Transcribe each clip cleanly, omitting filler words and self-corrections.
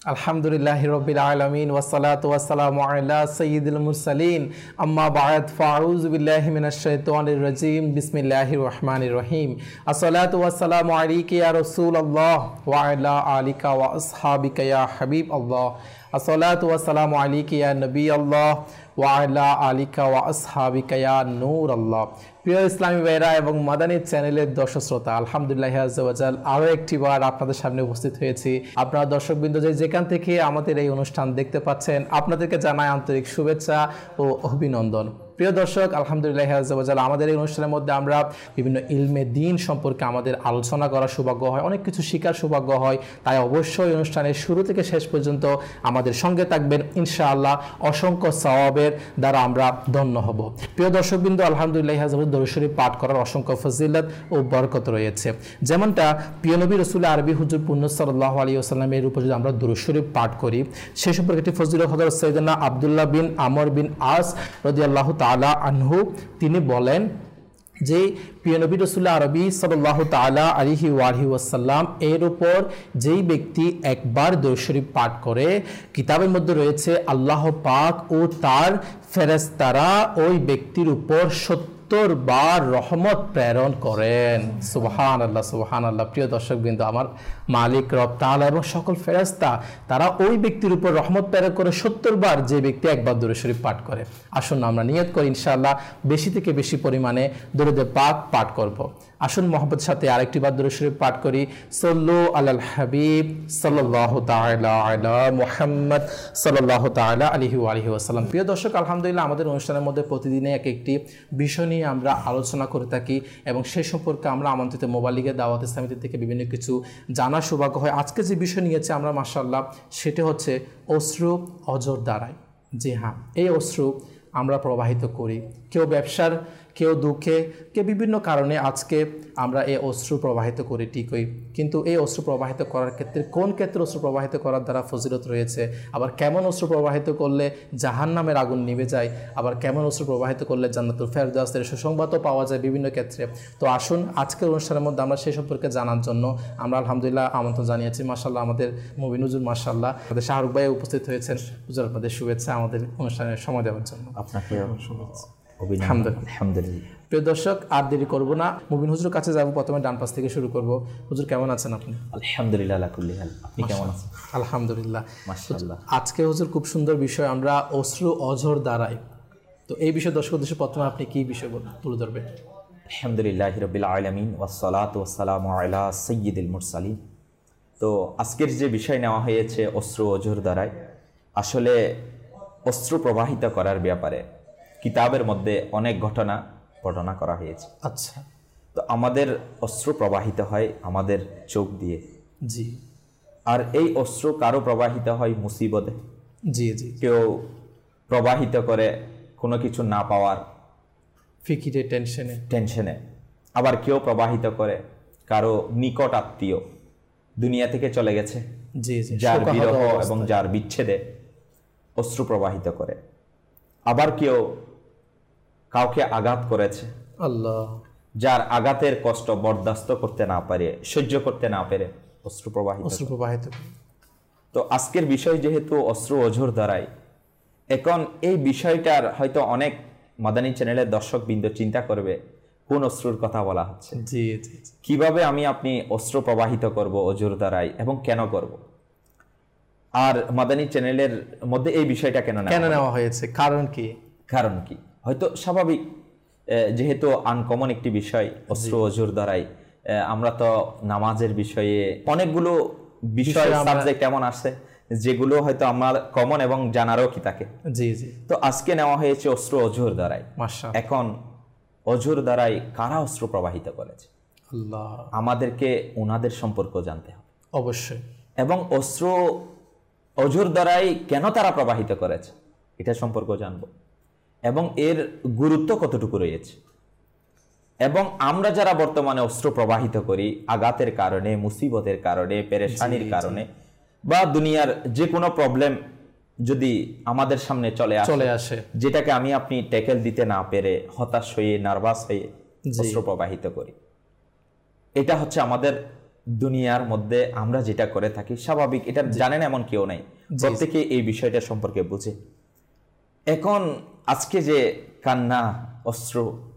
আলহামদুলিল্লাহি রাব্বিল আলামিন ওয়াসসালাতু ওয়াসসালামু আলা সাইয়্যিদিল মুরসালিন আম্মা বা'দ ফাউযু বিল্লাহি মিনাশ শাইতানির রাজীম বিসমিল্লাহির রহমানির রহিম আসসালাতু ওয়াসসালামু আলাইকা ইয়া রাসূলুল্লাহ ওয়া আলা আলিকা ওয়া আসহাবিকা ইয়া হাবিবাল্লাহ আসসালাতু ওয়াসসালামু আলাইকা ইয়া নবিয়াল্লাহ ওয়া আলা আলিকা ওয়া আসহাবিকা ইয়া নূরাল্লাহ। প্রিয় ইসলামী ভাইরা এবং মাদানী চ্যানেলের দর্শক শ্রোতা, আলহামদুলিল্লাহ আযজা ওয়া জাল আরও একটিবার আপনাদের সামনে উপস্থিত হয়েছি। আপনারা দর্শকবৃন্দ যেখান থেকে আমাদের এই অনুষ্ঠান দেখতে পাচ্ছেন, আপনাদেরকে জানাই আন্তরিক শুভেচ্ছা ও অভিনন্দন। প্রিয় দর্শক, আলহামদুলিল্লাহ আযজা ওয়া জাল আমাদের এই অনুষ্ঠানের মধ্যে আমরা বিভিন্ন ইলমে দ্বীন সম্পর্কে আমাদের আলোচনা করার সৌভাগ্য হয়, অনেক কিছু শেখার সৌভাগ্য হয়। তাই অবশ্যই অনুষ্ঠানের শুরু থেকে শেষ পর্যন্ত আমাদের সঙ্গে থাকবেন, ইনশাআল্লাহ অসংখ্য সওয়াবের দ্বারা আমরা ধন্য হব। প্রিয় দর্শকবৃন্দ, আলহামদুলিল্লাহ আযজা ওয়া জাল দরুদ শরীফ পাঠ করার অসংখ্য ফজিলত ও বরকত রয়েছে। যেমনটা প্রিয় নবী রাসূল আরবি হুজুর পুণ্য সাল্লাল্লাহু আলাইহি ওয়াসাল্লামের উপর যদি আমরা দরুদ শরীফ পাঠ করি, সেই সম্পর্কে একটি ফজিলত হযরত সাইয়েদনা আব্দুল্লাহ বিন আমর বিন আস রাদিয়াল্লাহু তাআলা আনহু তিনি বলেন যে প্রিয় নবী রাসূল আরবি সাল্লাল্লাহু তাআলা আলাইহি ওয়াসাল্লাম এর উপর যেই ব্যক্তি একবার দরুদ শরীফ পাঠ করে, কিতাবের মধ্যে রয়েছে আল্লাহ পাক ও তার ফেরেশতারা ওই ব্যক্তির উপর 70 বার রহমত প্রেরণ করেন। সুবহানাল্লাহ, সুবহানাল্লাহ। প্রিয় দর্শকবৃন্দ, আমার মালিক রব তাআলা এবং সকল ফেরেশতা তারা ওই ব্যক্তির উপর রহমত প্রেরণ করে 70 বার, যে ব্যক্তি একবার দরুদ শরীফ পাঠ করে। আসুন আমরা নিয়ত করি ইনশাআল্লাহ বেশি থেকে বেশি পরিমাণে দরুদে পাক পাঠ করব। আসুন মহব্বতের সাথে আরেকটি বার দরুদ শরীফ পাঠ করি। সাল্লু আলাল হাবিব সাল্লাল্লাহু তাআলা আলা মুহাম্মদ সাল্লাল্লাহু তাআলা আলাইহি ওয়াসাল্লাম। প্রিয় দর্শক, আলহামদুলিল্লাহ আমাদের অনুষ্ঠানের মধ্যে প্রতিদিনে এক একটি বিষয় নিয়ে আমরা আলোচনা করে থাকি এবং সেই সম্পর্কে আমরা আমন্ত্রিত মোবাইল লিগের দাওয়াত ইসলামীদের থেকে বিভিন্ন কিছু জানার সৌভাগ্য হয়। আজকে যে বিষয় নিয়েছে আমরা মাশাআল্লাহ, সেটা হচ্ছে অশ্রু অজর দ্বারায়। জি হ্যাঁ, এই অশ্রু আমরা প্রবাহিত করি, কেউ ব্যবসার, কেউ দুঃখে, কেউ বিভিন্ন কারণে আজকে আমরা এই অশ্রু প্রবাহিত করি ঠিকই, কিন্তু এই অশ্রু প্রবাহিত করার ক্ষেত্রে কোন ক্ষেত্রে অশ্রু প্রবাহিত করার দ্বারা ফজিলত রয়েছে, আবার কেমন অশ্রু প্রবাহিত করলে জাহান্নামের আগুন নিভে যায়, আবার কেমন অশ্রু প্রবাহিত করলে জান্নাতুল ফেরদাউসের সুসংবাদও পাওয়া যায় বিভিন্ন ক্ষেত্রে। তো আসুন আজকের অনুষ্ঠানের মধ্যে আমরা সেই সম্পর্কে জানার জন্য আমরা আলহামদুলিল্লাহ আমন্ত্রণ জানিয়েছি। মাশাআল্লাহ আমাদের মুবিন হুজুর, মাশাআল্লাহ আমাদের শাহরুখ ভাই উপস্থিত হয়েছেন। হুজুর, আপনাদের শুভেচ্ছা আমাদের অনুষ্ঠানের সময় দেওয়ার জন্য। আপনাকে শুভেচ্ছা। আলহামদুলিল্লাহ। প্রিয় দর্শক, আর দেরি করব না, মুবিন হুজুরের কাছে যাব। প্রথমে ডান পাশ থেকে শুরু করব। হুজুর, কেমন আছেন আপনি? আলহামদুলিল্লাহ আলা কুল্লি হাল। আপনি কেমন আছেন? আলহামদুলিল্লাহ, মাশাআল্লাহ। আজকে হুজুর খুব সুন্দর বিষয়, আমরা অশ্রু অঝর দ্বারাই। তো এই বিষয়ে দর্শক উদ্দেশ্যে প্রথমে আপনি কি বিষয় তুলে ধরবেন? আলহামদুলিল্লাহি রাব্বিল আলামিন ওয়াসসালাতু ওয়াসসালামু আলা সাইয়্যিদিল মুরসালিন। তো আজকের যে বিষয় নেওয়া হয়েছে অশ্রু অঝর দ্বারাই, আসলে অশ্রু প্রবাহিত করার ব্যাপারে কিতাবের মধ্যে অনেক ঘটনা বর্ণনা করা হয়েছে। আচ্ছা, তো আমাদের অশ্রু প্রবাহিত হয় আমাদের চোখ দিয়ে। জি। আর এই অশ্রু কারো প্রবাহিত হয় মুসিবতে। জি জি। কেউ প্রবাহিত করে কোনো কিছু না পাওয়ার ফিকিরে, টেনশনে। আবার কেউ প্রবাহিত করে কারো নিকট আত্মীয় দুনিয়া থেকে চলে গেছে, জি জি, যার বিরহ এবং যার বিচ্ছেদে অশ্রু প্রবাহিত করে। আবার কেউ কাউকে আঘাত করেছে, আল্লাহ, যার আঘাতের কষ্ট বরদাস্ত করতে না পারে, সহ্য করতে না পেরে অশ্রু প্রবাহিত। তো আজকের বিষয় যেহেতু অশ্রু অঝর দ্বারাই, এখন এই বিষয়টার হয়তো অনেক মাদানী চ্যানেলের দর্শকবৃন্দ চিন্তা করবে কোন অশ্রুর কথা বলা হচ্ছে, জি জি, কিভাবে আপনি অশ্রু প্রবাহিত করব অঝর দ্বারাই এবং কেন করব। আর মাদানী চ্যানেলের মধ্যে এই বিষয়টা কেন নেওয়া হয়েছে, কারণ কি হয়তো স্বাভাবিক, যেহেতু আনকমন একটি বিষয় অশ্রু অঝর দ্বারাই। আমরা তো নামাজের বিষয়ে অনেকগুলো বিষয় সাবজেক্ট এমন আছে যেগুলো হয়তো আমার কমন এবং জানারও কি থাকে। জি জি। তো আজকে নেওয়া হয়েছে অশ্রু অঝর দ্বারাই। এখন অঝর দ্বারাই কারা অশ্রু প্রবাহিত করেছে, আল্লাহ, আমাদেরকে ওনাদের সম্পর্ক জানতে হবে অবশ্যই, এবং অশ্রু অঝর দ্বারাই কেন তারা প্রবাহিত করেছে এটা সম্পর্ক জানবো, এবং এর গুরুত্ব কতটুকু রয়েছে। এবং আমরা যারা বর্তমানে অশ্রু প্রবাহিত করি আঘাতের কারণে, মুসিবতের কারণে, পেরেশানির কারণে, বা দুনিয়ার যে কোনো প্রবলেম যদি আমাদের সামনে চলে আসে, যেটাকে আপনি ট্যাকেল দিতে না পেরে হতাশ হয়ে, নার্ভাস হয়ে অশ্রু প্রবাহিত করি, এটা হচ্ছে আমাদের দুনিয়ার মধ্যে আমরা যেটা করে থাকি স্বাভাবিক, এটা জানেন এমন কেউ নাই, প্রত্যেকে এই বিষয়টা সম্পর্কে বুঝে। এখন আজকে যে কান্না অশ্রু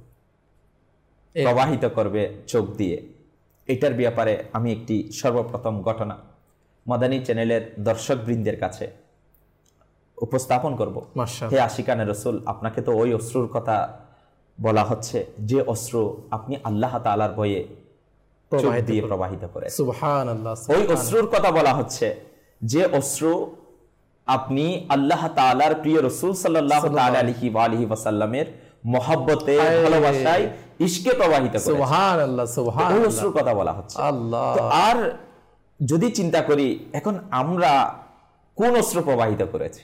প্রবাহিত করবে চোখ দিয়ে, এটার ব্যাপারে আমি একটি সর্বপ্রথম ঘটনা মাদানী চ্যানেলের দর্শক বৃন্দের কাছে উপস্থাপন করব। হে আশিকানে রসুল, আপনাকে তো ওই অশ্রুর কথা বলা হচ্ছে যে অশ্রু আপনি আল্লাহ তাআলার ভয়ে চোখ দিয়ে প্রবাহিত করেন। সুবহানাল্লাহ। ওই অশ্রুর কথা বলা হচ্ছে যে অশ্রু আপনি আল্লাহ তাআলার প্রিয় রাসূল সাল্লাল্লাহু তাআলা আলাইহি ওয়া আলিহি ওয়াসাল্লামের মহব্বতে, ভালোবাসায়, ইশকে প্রবাহিত করেন। সুবহানাল্লাহ সুবহানাল্লাহ। ওই অশ্রুর কথা বলা হচ্ছে। আল্লাহ। তো আর যদি চিন্তা করি এখন আমরা কোন অশ্রু প্রবাহিত করেছি,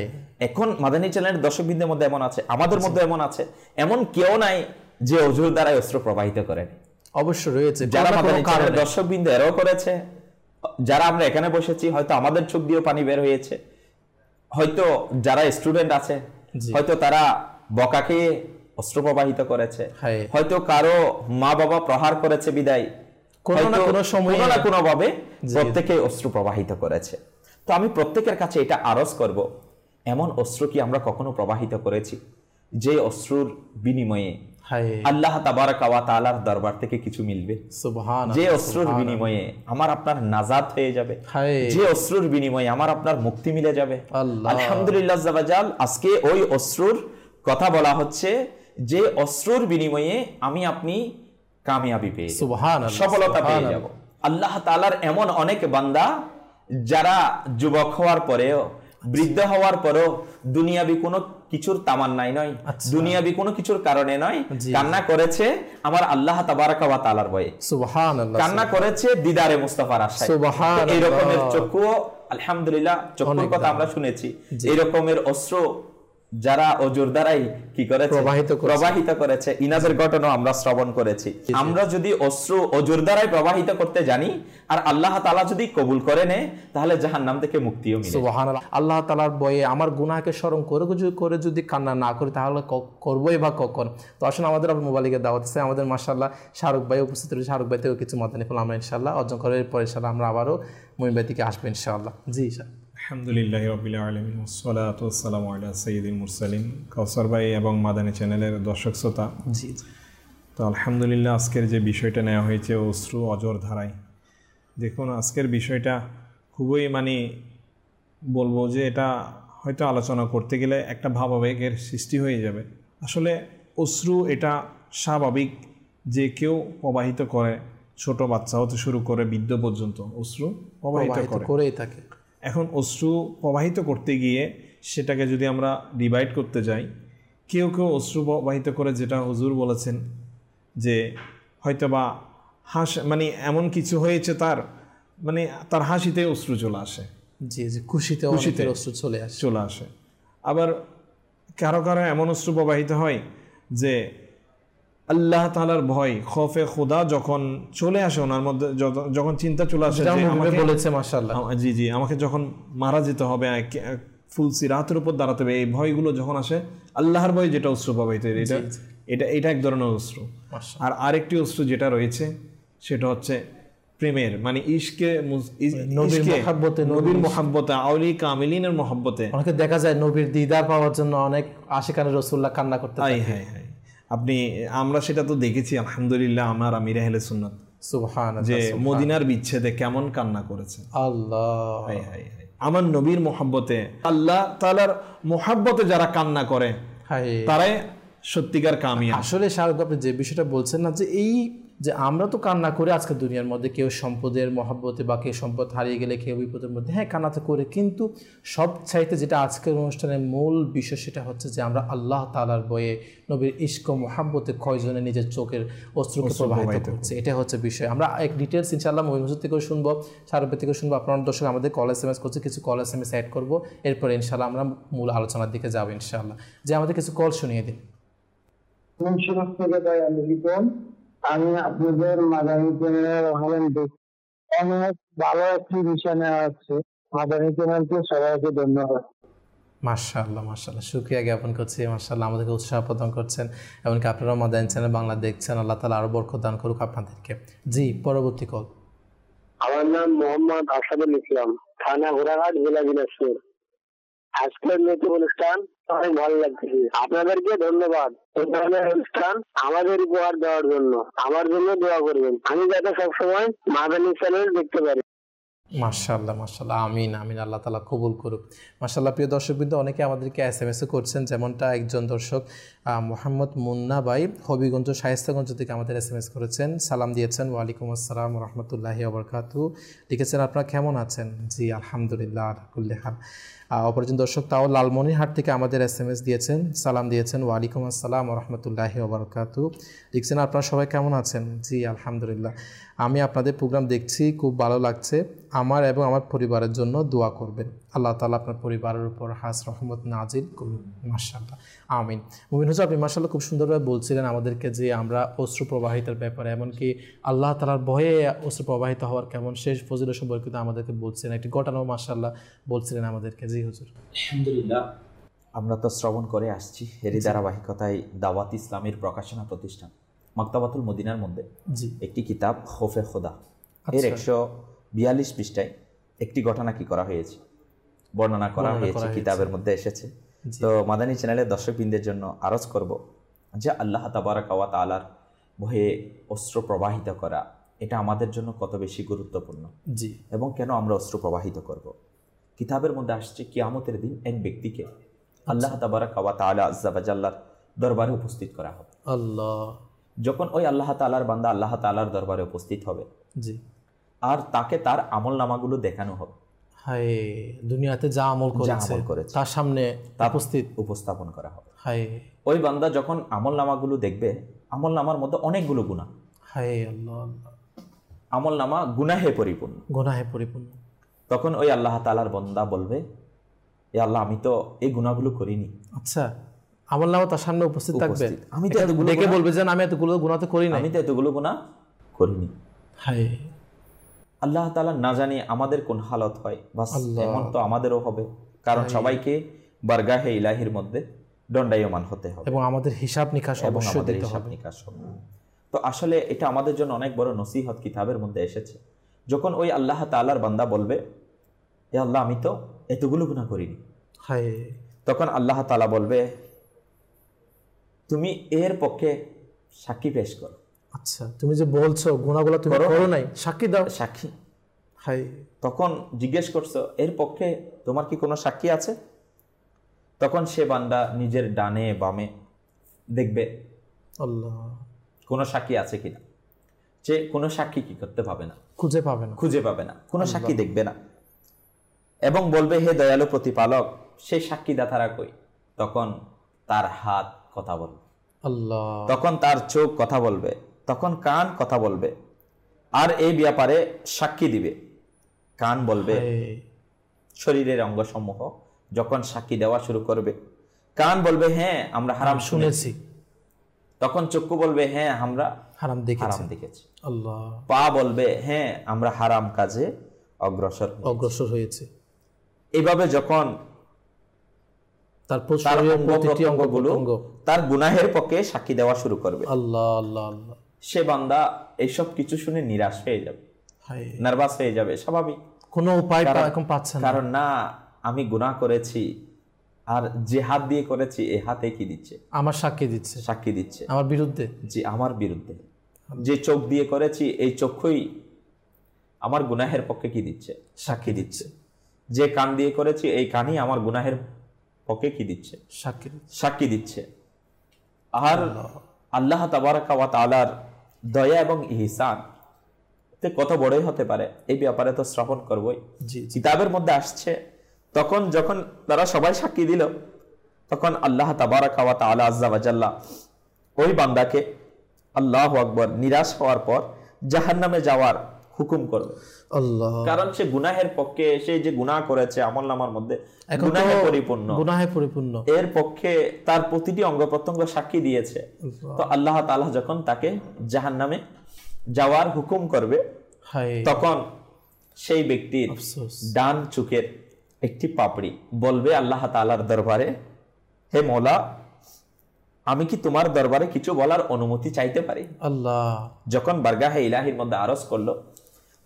এখন মাদানী চ্যানেলের দর্শকবৃন্দের মধ্যে এমন আছে, আমাদের মধ্যে এমন আছে, এমন কেউ নাই যে অজুর দ্বারা অশ্রু প্রবাহিত করেন। অবশ্য রয়েছে, যারা মাদানী চ্যানেলের দর্শকবৃন্দ এরাও করেছে, যারা আমরা এখানে বসেছি হয়তো আমাদের চোখ দিয়ে পানি বের হয়েছে, হয়তো যারা স্টুডেন্ট আছে হয়তো তারা বকা খেয়ে অশ্রু প্রবাহিত করেছে, হয়তো কারো মা বাবা প্রহার করেছে বিদায় কোনো না কোনো সময় কোনো না কোনো ভাবে প্রত্যেকে অশ্রু প্রবাহিত করেছে। তো আমি প্রত্যেকের কাছে এটা আরজ করব, এমন অশ্রু কি আমরা কখনো প্রবাহিত করেছি যে অশ্রুর বিনিময়ে আল্লাহ তাবারাক ওয়া তাআলার দরবার থেকে কিছু মিলবে? সুবহানাল্লাহ। যে অশ্রুর বিনিময়ে আমার আপনার নাজাত হয়ে যাবে, যে অশ্রুর বিনিময়ে আমার আপনার মুক্তি মিলে যাবে। আলহামদুলিল্লাহ জাওয়াজাল, আজকে ওই অশ্রুর কথা বলা হচ্ছে যে অশ্রুর বিনিময়ে আমি আপনি কামিয়াবি পেয়ে যাব, সুবহানাল্লাহ, সফলতা পেয়ে যাব। আল্লাহ তাআলার এমন অনেক বান্দা যারা যুবক হওয়ার পরেও, বৃদ্ধ হওয়ার পরেও দুনিয়াবি কোনো কিছুর তামান্নাই নয়, দুনিয়াবি কোনো কিছুর কারণে নয়, কান্না করেছে আমার আল্লাহ তাবারাক ওয়া তাআলার ভয়ে, সুবহানাল্লাহ, কান্না করেছে দিদারে মুস্তাফার আশায়। সুবহানাল্লাহ। এই রকমের চক্ষু, আলহামদুলিল্লাহ, চক্ষুর কথা আমরা শুনেছি, এই রকমের অশ্রু যারা অজুর দ্বারাই কি করেছে, প্রবাহিত করেছে, ইনাদের ঘটনা আমরা শ্রবণ করেছি। আমরা যদি অশ্রু অজুর দ্বারাই প্রবাহিত করতে জানি আর আল্লাহ তাআলা যদি কবুল করে নেয় তাহলে জাহান্নাম থেকে মুক্তিও মিলে। সুবহানাল্লাহ। আল্লাহ তাআলার ভয়ে আমার গুনাহকে স্মরণ করে যদি কান্না না করি তাহলে করবই বা কখন? তো আসুন আমাদের মোবাইলের দাওয়াত আছে, আমাদের মাশাআল্লাহ শাহরুখ ভাই উপস্থিত রয়েছে, শাহরুখ ভাই থেকেও কিছু মাদানী ফল আমরা ইনশাআল্লাহ অর্জন করে এরপর ইনশাআল্লাহ আমরা আবারও মুমিন ভাই থেকে আসবো ইনশাআল্লাহ। জি স্যার। আলহামদুলিল্লাহি রাব্বিল আলামিন ওয়াসসালাতু ওয়াসসালামু আলা সাইয়্যিদিল মুরসালিন। কাউসার ভাই এবং মাদানী চ্যানেলের দর্শক শ্রোতা, জি, তো আলহামদুলিল্লাহ আজকের যে বিষয়টা নেওয়া হয়েছে অশ্রু অজর ধারায়, দেখুন আজকের বিষয়টা খুবই বলবো যে এটা হয়তো আলোচনা করতে গেলে একটা ভাবাবেগের সৃষ্টি হয়ে যাবে। আসলে অশ্রু এটা স্বাভাবিক যে কেউ প্রবাহিত করে, ছোট বাচ্চা হতে শুরু করে বৃদ্ধ পর্যন্ত অশ্রু প্রবাহিত করেই থাকে। এখন অশ্রু প্রবাহিত করতে গিয়ে সেটাকে যদি আমরা ডিভাইড করতে যাই, কেউ অশ্রু প্রবাহিত করে যেটা হুজুর বলেছেন যে হয়তো বা এমন কিছু হয়েছে তার হাসিতে অশ্রু চলে আসে, জি জি, খুশিতে অশ্রু চলে আসে। আবার কারো এমন অশ্রু প্রবাহিত হয় যে আল্লাহ তাআলার ভয়, খৌফে খুদা যখন চলে আসে ওনার মধ্যে, যখন চিন্তা চলে আসে যে আমাকে বলেছে মাশাআল্লাহ, জি জি, আমাকে যখন মারা যেতে হবে, ফুল সিরাতের উপর দাঁড়াতে হবে, এই ভয়গুলো যখন আসে, আল্লাহর ভয় যেটা অশ্রু প্রবাহিত, এটা এক ধরনের অশ্রু। আর আরেকটি অশ্রু যেটা রয়েছে সেটা হচ্ছে প্রেমের, ইশকে, নবীর মহব্বতে, আউলিয়া কামিলিনের মহব্বতে। অনেকে দেখা যায় নবীর দিদার পাওয়ার জন্য অনেক আশিকানে রাসূলুল্লাহ কান্না করতে থাকে। আমরা সেটা তো দেখেছি আলহামদুলিল্লাহ, আমার আমির আহলে সুন্নাত, সুবহানাল্লাহ, যে মদিনার বিচ্ছেদে কেমন কান্না করেছে। আল্লাহ, আমার নবীর মহব্বতে, আল্লাহ তাআলার মহব্বতে যারা কান্না করে তারাই সত্যিকার কামিয়াব। আসলে শাহরুখ আপনি যে বিষয়টা বলছেন না, যে আমরা তো কান্না করে আজকে দুনিয়ার মধ্যে, কেউ সম্পদের মহব্বতে বা কেউ সম্পদ হারিয়ে গেলে, কেউ বিপদের মধ্যে, হ্যাঁ কান্না তো করে, কিন্তু সব চাইতে যেটা আজকের অনুষ্ঠানের মূল বিষয় সেটা হচ্ছে যে আমরা আল্লাহ তাআলার ভয়ে, নবীর ইশক ও মহব্বতে কয়জনে নিজের চোখের অশ্রুকে প্রবাহিত করছে, এটা হচ্ছে বিষয়। আমরা এক ডিটেলস ইনশাআল্লাহ মহিন হুজুর থেকেও শুনবো, শাহরুখ থেকেও শুনবো। আপনার দর্শক আমাদের কল SMS করছে, কিছু কল SMS অ্যাড করবো, এরপরে ইনশাআল্লাহ আমরা মূল আলোচনার দিকে যাবো ইনশাআল্লাহ। যে আমাদের কিছু কল শুনিয়ে দিন। আমি আপনাদের মাদানী চ্যানেলের অনেক ভালো একটি বিষয় নেওয়া হচ্ছে, মাদানী চ্যানেলকে সবাইকে ধন্যবাদ। মাশাআল্লাহ মাশাআল্লাহ, শুকরিয়া জ্ঞাপন করছি। মাশাআল্লাহ, আমাদেরকে উৎসাহ প্রদান করছেন, এমনকি আপনারাও মাদানী চ্যানেল বাংলা দেখছেন। আল্লাহ তাআলা আরো বরকত দান করুক আপনাদেরকে। জি, পরবর্তী কল। আমার নাম মোহাম্মদ আসাদুল ইসলাম, থানা ঘোড়াঘাট, জেলা দিনাজপুর। আজকের নতুন অনুষ্ঠান অনেক ভালো লাগতেছে। আপনাদেরকে ধন্যবাদ এই ধরনের অনুষ্ঠান আমাদের উপহার দেওয়ার জন্য। আমার জন্য দোয়া করবেন, আমি যাতে সবসময় মাদানী চ্যানেল দেখতে পারি। মাশাআল্লাহ মাশাআল্লাহ, আমিন আমিন, আল্লাহ তাআলা কবুল করুক। মাশাআল্লাহ, প্রিয় দর্শকবৃন্দ, অনেকে আমাদেরকে এসএমএসও করছেন, যেমনটা একজন দর্শক মোহাম্মদ মুন্না ভাই হবিগঞ্জ শায়েস্তাগঞ্জ থেকে আমাদের এসএমএস করেছেন, সালাম দিয়েছেন, ওয়ালাইকুম আসসালাম ওয়া রাহমাতুল্লাহি ওয়া বারাকাতুহু। লিখেছেন আপনারা কেমন আছেন? জি আলহামদুলিল্লাহ আলা কুল্লি হাল। অপরজন দর্শক তাও লালমনিরহাট থেকে আমাদের এসএমএস দিয়েছেন, সালাম দিয়েছেন, ওয়ালাইকুম আসসালাম ওয়া রাহমাতুল্লাহি ওয়া বারাকাতুহু। লিখছেন আপনারা সবাই কেমন আছেন? জি আলহামদুলিল্লাহ, আমি আপনাদের প্রোগ্রাম দেখছি, খুব ভালো লাগছে, আমার এবং আমার পরিবারের জন্য দোয়া করবেন, আল্লাহ তাআলা আপনার পরিবারের উপর হাস রহমত নাজিল করুন। মাশাআল্লাহ, আমিন। মুমিন হুজুর, আপনি মাশাআল্লাহ খুব সুন্দরভাবে বলছিলেন আমাদেরকে যে আমরা অশ্রু প্রবাহিতের ব্যাপারে, এমনকি আল্লাহ তাআলার ভয়ে অশ্রু প্রবাহিত হওয়ার কেমন শেষ ফজিলত সম্পর্কিত আমাদেরকে বলছিলেন, একটি ঘটনাও মাশাআল্লাহ বলছিলেন আমাদেরকে। জি হুজুর। আলহামদুলিল্লাহ, আমরা তো শ্রবণ করে আসছি, এরই ধারাবাহিকতায় দাওয়াত ইসলামের প্রকাশনা প্রতিষ্ঠান মাকতাবাতুল মদিনার মধ্যে একটি কিতাব খৌফে খোদা এর 142 পৃষ্ঠায় একটি ঘটনা কি করা হয়েছে, বর্ণনা করা হয়েছে, কিতাবের মধ্যে এসেছে। তো মাদানী চ্যানেলের দর্শকবৃন্দের জন্য আরজ করব যে আল্লাহ তাবারাকা ওয়া তাআলার ভয়ে অশ্রু প্রবাহিত করা এটা আমাদের জন্য কত বেশি গুরুত্বপূর্ণ এবং কেন আমরা অশ্রু প্রবাহিত করব। কিতাবের মধ্যে আসছে কিয়ামতের দিন এক ব্যক্তিকে আল্লাহ তাবারাকা ওয়া তাআলা আযজা ওয়া জাল্লার দরবারে উপস্থিত করা হবে। আল্লাহ, যখন ওই আল্লাহ তাআলার বান্দা আল্লাহ তাআলার দরবারে উপস্থিত হবে আর তাকে তার আমল নামাগুলো দেখানো হবে, হায় দুনিয়াতে যা আমল করেছে তার সামনে উপস্থাপন করা হবে। হায় ওই বান্দা যখন আমল নামাগুলো দেখবে, আমল নামার মধ্যে অনেকগুলো গুনাহ, হায় আল্লাহ, আমল নামা গুনাহে পরিপূর্ণ। তখন ওই আল্লাহ তাআলার বান্দা বলবে, এ আল্লাহ, আমি তো এই গুনাহগুলো করিনি। আচ্ছা, আমল নামা তার সামনে উপস্থিত থাকবে, আমি তো এতগুলো দেখে বলবে যে আমি এতগুলো গুনাহ তো করি না, আমি তো এতগুলো গুনাহ করিনি। হায় আল্লাহ তাআলা না জানি আমাদের কোন হালত হয়, বাস এমন তো আমাদেরও হবে, কারণ সবাইকে বারগাহে ইলাহির মধ্যে দণ্ডায়মান হতে হবে এবং আমাদের হিসাব নিকাশ অবশ্যই দিতে হবে। তো আসলে এটা আমাদের জন্য অনেক বড় নসিহত কিতাবের মধ্যে এসেছে। যখন ওই আল্লাহ তাআলার বান্দা বলবে, এ আল্লাহ, আমি তো এতগুলো গুনাহ করিনি, তখন আল্লাহ তাআলা বলবে, তুমি এর পক্ষে সাক্ষী পেশ করো। আচ্ছা, তুমি যে বলছো গুনাহগুলো তুমি করো নাই, সাক্ষী দাও। সাক্ষী? হায়। তখন জিজ্ঞেস করছো, এর পক্ষে তোমার কি কোনো সাক্ষী আছে? তখন সে বান্দা নিজের ডানে বামে দেখবে আল্লাহ কোনো সাক্ষী আছে কিনা। যে কোনো সাক্ষী কি করতে পাবে না, খুঁজে পাবে না, কোনো সাক্ষী দেখবে না এবং বলবে, হে দয়ালু প্রতিপালক, সেই সাক্ষীদাতারা কই? তখন তার হাত কথা বলবে, আল্লাহ, তখন তার চোখ কথা বলবে, তখন কান কথা বলবে, আর এই ব্যাপারে সাক্ষী দিবে। কান বলবে, শরীরের অঙ্গসমূহ যখন সাক্ষী দেওয়া শুরু করবে, কান বলবে, হ্যাঁ আমরা হারাম শুনেছি। তখন চক্ষু বলবে, হ্যাঁ আমরা হারাম দেখেছি। আল্লাহ, পা বলবে, হ্যাঁ আমরা হারাম কাজে অগ্রসর হয়েছে। এভাবে যখন প্রতিটি অঙ্গগুলো তার গুনাহের পক্ষে সাক্ষী দেওয়া শুরু করবে, আল্লাহ আল্লাহ আল্লাহ, সে বান্দা এইসব কিছু শুনে নিরাশ হয়ে যাবে, নার্ভাস হয়ে যাবে, স্বাভাবিক, কোনো উপায় এখন পাচ্ছে না। কারণ না, আমি গুনাহ করেছি, আর যে হাত দিয়ে করেছি এই হাতে কি দিচ্ছে? আমার সাক্ষী দিচ্ছে আমার বিরুদ্ধে। জি, আমার বিরুদ্ধে। যে চোখ দিয়ে করেছি এই চক্ষুই আমার গুনাহের পক্ষে কি দিচ্ছে? সাক্ষী দিচ্ছে। যে কান দিয়ে করেছি এই কানই আমার গুনাহের পক্ষে কি দিচ্ছে? সাক্ষী দিচ্ছে। আর আল্লাহ তাবারাকা ওয়া তাআলার দয়া এবং ইহসান কত বড়ই হতে পারে, এই ব্যাপারে তো শ্রবণ করবই। কিতাবের মধ্যে আসছে, তখন যখন তারা সবাই সাক্ষী দিল, তখন আল্লাহ তাবারাকা ওয়া তাআলা আযজা ওয়া জাল্লা ওই বান্দাকে, আল্লাহু আকবার, নিরাশ হওয়ার পর জাহান্নামে যাওয়ার হুকুম করবে। আল্লাহ, কারণ সে গুনাহের পক্ষে, সে যে গুনাহ করেছে আমলনামার মধ্যে গুনাহে পরিপূর্ণ, এর পক্ষে তার প্রতিটি অঙ্গ প্রত্যঙ্গ সাক্ষী দিয়েছে। তো আল্লাহ তাআলা যখন তাকে জাহান্নামে যাওয়ার হুকুম করবে, তখন সেই ব্যক্তির ডান চোখের একটি পাপড়ি বলবে আল্লাহ তাআলার দরবারে, হে মওলা, আমি কি তোমার দরবারে কিছু বলার অনুমতি চাইতে পারি? আল্লাহ যখন বারগাহে ইলাহির মধ্যে আরজ করলো,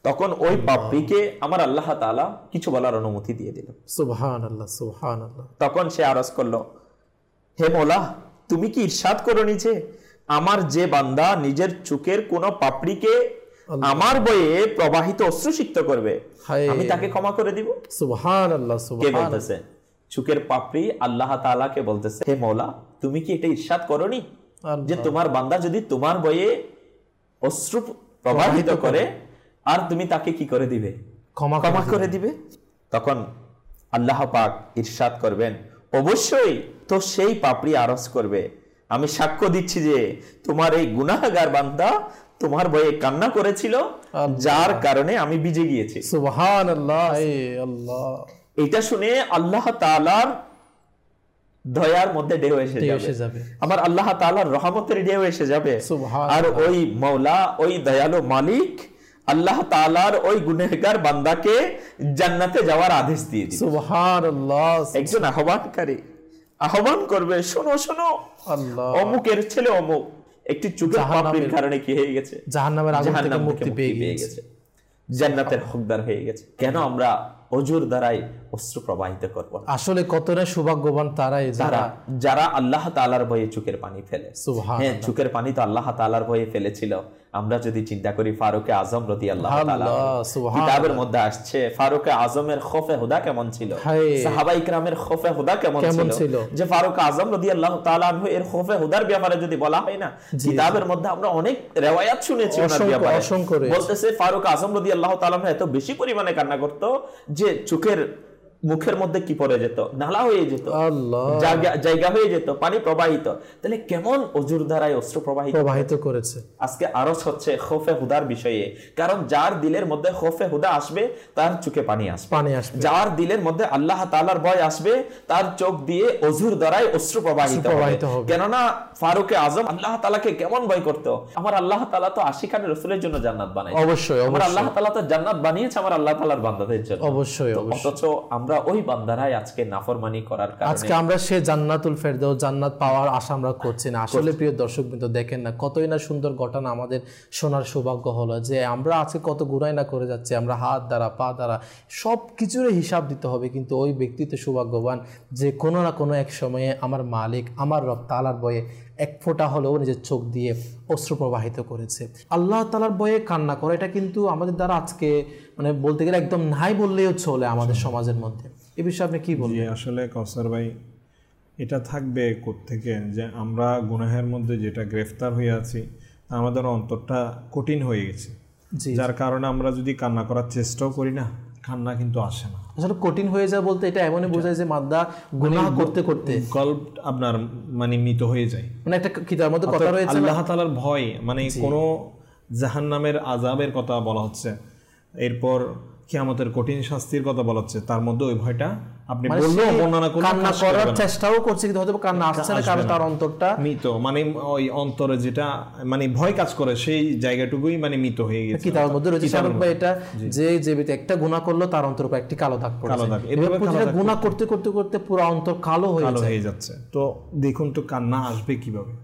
তখন ওই পাপড়িকে আমার আল্লাহ তাআলা কিছু বলার অনুমতি দিয়ে দিল। সুবহানাল্লাহ, সুবহানাল্লাহ। তখন সে আরজ করলো, হে মওলা, তুমি কি ইরশাদ করোনি যে আমার যে বান্দা নিজের চোখের কোন পাপড়িকে আমার বয়ে প্রবাহিত অশ্রুসিক্ত করবে আমি তাকে ক্ষমা করে দিব? সুবহানাল্লাহ, কে সুবহানাল্লাহ। বলতেছে? চোখের পাপড়ি আল্লাহ তাআলাকে বলতেছে, হে মওলা, তুমি কি এটা ইরশাদ করোনি যে তোমার বান্দা যদি তোমার বয়ে অশ্রু প্রবাহিত করে আর তুমি তাকে কি করে দিবে? ক্ষমা করে দিবে। তখন আল্লাহ পাক ইরশাদ করবেন, অবশ্যই তো সেই পাপড়ি আরজ করবে, আমি সাক্ষ্য দিচ্ছি যে তোমার এই গুনাহগার বান্দা তোমার ভয়ে কান্না করেছিল, যার কারণে আমি ভিজে গিয়েছি। সুবহানাল্লাহ, আল্লাহ। এটা শুনে আল্লাহ তাআলার দয়ার মধ্যে ঢেউ এসে যাবে, আমার আল্লাহ তাআলার রহমতের ঢেউ এসে যাবে। আর ওই মাওলা, ওই দয়ালু মালিক আল্লাহ তাআলার ওই গুনাহগার বান্দাকে জান্নাতে যাওয়ার আদেশ দিয়ে দিবেন। সুবহানাল্লাহ। একজন আহ্বানকারী আহ্বান করবে, শোনো শোনো, আল্লাহ, অমুকের ছেলে অমুক একটি চোখের পাপড়ির কারণে কি হয়ে গেছে? জাহান্নামের আগুন থেকে মুক্তি পেয়ে গেছে, জান্নাতের হকদার হয়ে গেছে। কেন আমরা অজুর দ্বারাই অশ্রু প্রবাহিত করব? আসলে কতটা সৌভাগ্যবান তারাই যারা আল্লাহ তাআলার ভয়ে চোখের পানি ফেলে। হ্যাঁ, চোখের পানি তো আল্লাহ তাআলার ভয়ে ফেলেছিল। আমরা যদি চিন্তা করি ফারুক আজম রাদিয়াল্লাহু তাআলা, কিতাবের মধ্যে আসছে ফারুক আজমের খৌফে খুদা কেমন ছিল, সাহাবায়ে কিরামের খৌফে খুদা কেমন ছিল, যে ফারুক আজম রাদিয়াল্লাহু তাআলা আনহু এর খৌফে খুদার ব্যাপারে যদি বলা হয় না, কিতাবের মধ্যে আমরা অনেক রিওয়ায়াত শুনেছি ওনার ব্যাপারে। বলতেছে ফারুক আজম রাদিয়াল্লাহু তাআলা এত বেশি পরিমাণে কান্না করত যে চোখের মুখের মধ্যে কি পড়ে যেত, নালা হয়ে যেত, জায়গা হয়ে যেত, পানি প্রবাহিত। তাহলে কেমন অজুর দ্বারাই অশ্রু প্রবাহিত করেছে। আজকে আরজ হচ্ছে খৌফে হুদার বিষয়ে, কারণ যার দিলের মধ্যে খৌফে হুদা আসবে তার চোখে পানি আসবে। যার দিলের মধ্যে আল্লাহ তাআলার ভয় আসবে তার চোখ দিয়ে অজুর দ্বারাই অশ্রু প্রবাহিত হবে। কেননা ফারুকে আজম আল্লাহ তাআলাকে কেমন ভয় করত। আমার আল্লাহ তাআলা তো আশিকানে রাসূলের জন্য জান্নাত বানায়, অবশ্যই আমার আল্লাহ তাআলা তো জান্নাত বানিয়েছে আমার আল্লাহ তাআলার বান্দাদের জন্য, অবশ্যই। অথচ আমরা ওই বান্দারাই আজকে নাফরমানি করার কারণে আজকে আমরা সে জান্নাতুল ফেরদাউস, জান্নাত পাওয়ার আশা আমরা করছি না। আসলে প্রিয় দর্শকবৃন্দ, দেখেন না কতই না সুন্দর ঘটনা আমাদের শোনার সৌভাগ্য হলো যে আমরা আজকে কত গুনাহ না করে যাচ্ছি। আমরা হাত দ্বারা পা দ্বারা সব কিছুর হিসাব দিতে হবে, কিন্তু ওই ব্যক্তি তো সৌভাগ্যবান যে কোনো না কোনো এক সময়ে আমার মালিক আমার রব তাআলার ভয়ে এক ফোঁটা হলেও নিজের চোখ দিয়ে অশ্রু প্রবাহিত করেছে। আল্লাহ তাআলার ভয়ে কান্না করা এটা কিন্তু আমাদের দ্বারা আজকে মানে বলতে গেলে একদম নাই বললেও চলে আমাদের সমাজের মধ্যে। এই বিষয়ে আপনি কি বলবেন? আসলে কাউসার ভাই, এটা থাকবে কোত্থেকে যে আমরা গুনাহের মধ্যে যেটা গ্রেফতার হয়ে আছি আমাদের অন্তরটা কঠিন হয়ে গেছে, যার কারণে আমরা যদি কান্না করার চেষ্টাও করি না, কান্না কিন্তু আসে না। আসলে কঠিন হয়ে যায় বলতে এটা এমনই বোঝায় যে মাদা গুনাহ করতে করতে কল্প আপনার মানে মৃত হয়ে যায়। মানে একটা কিতাবের মধ্যে কথা রয়েছে আল্লাহ তাআলার ভয়, মানে কোনো জাহান্নামের আযাবের কথা বলা হচ্ছে, এরপর কিয়ামতের কঠিন শাস্তির কথা বলা হচ্ছে, তার মধ্যে ওই ভয়টা আপনি বললেও বর্ণনা করলে কান্না করার চেষ্টাও করছে কিন্তু হয়তো কান্না আসছে না, কারণ তার অন্তরটা মৃত, মানে ওই অন্তরে যেটা মানে ভয় কাজ করে সেই জায়গাটুকুই মানে মৃত হয়ে গেছে। কিতাবের মধ্যে রয়েছে শারুক ভাই এটা যে ব্যক্তি একটা গুনাহ করলো তার অন্তর উপর একটি কালো দাগ পড়েছে, এভাবে প্রতিটা গুনাহ করতে করতে করতে পুরো অন্তর কালো হয়ে যাচ্ছে। তো দেখুন তো কান্না আসবে কিভাবে।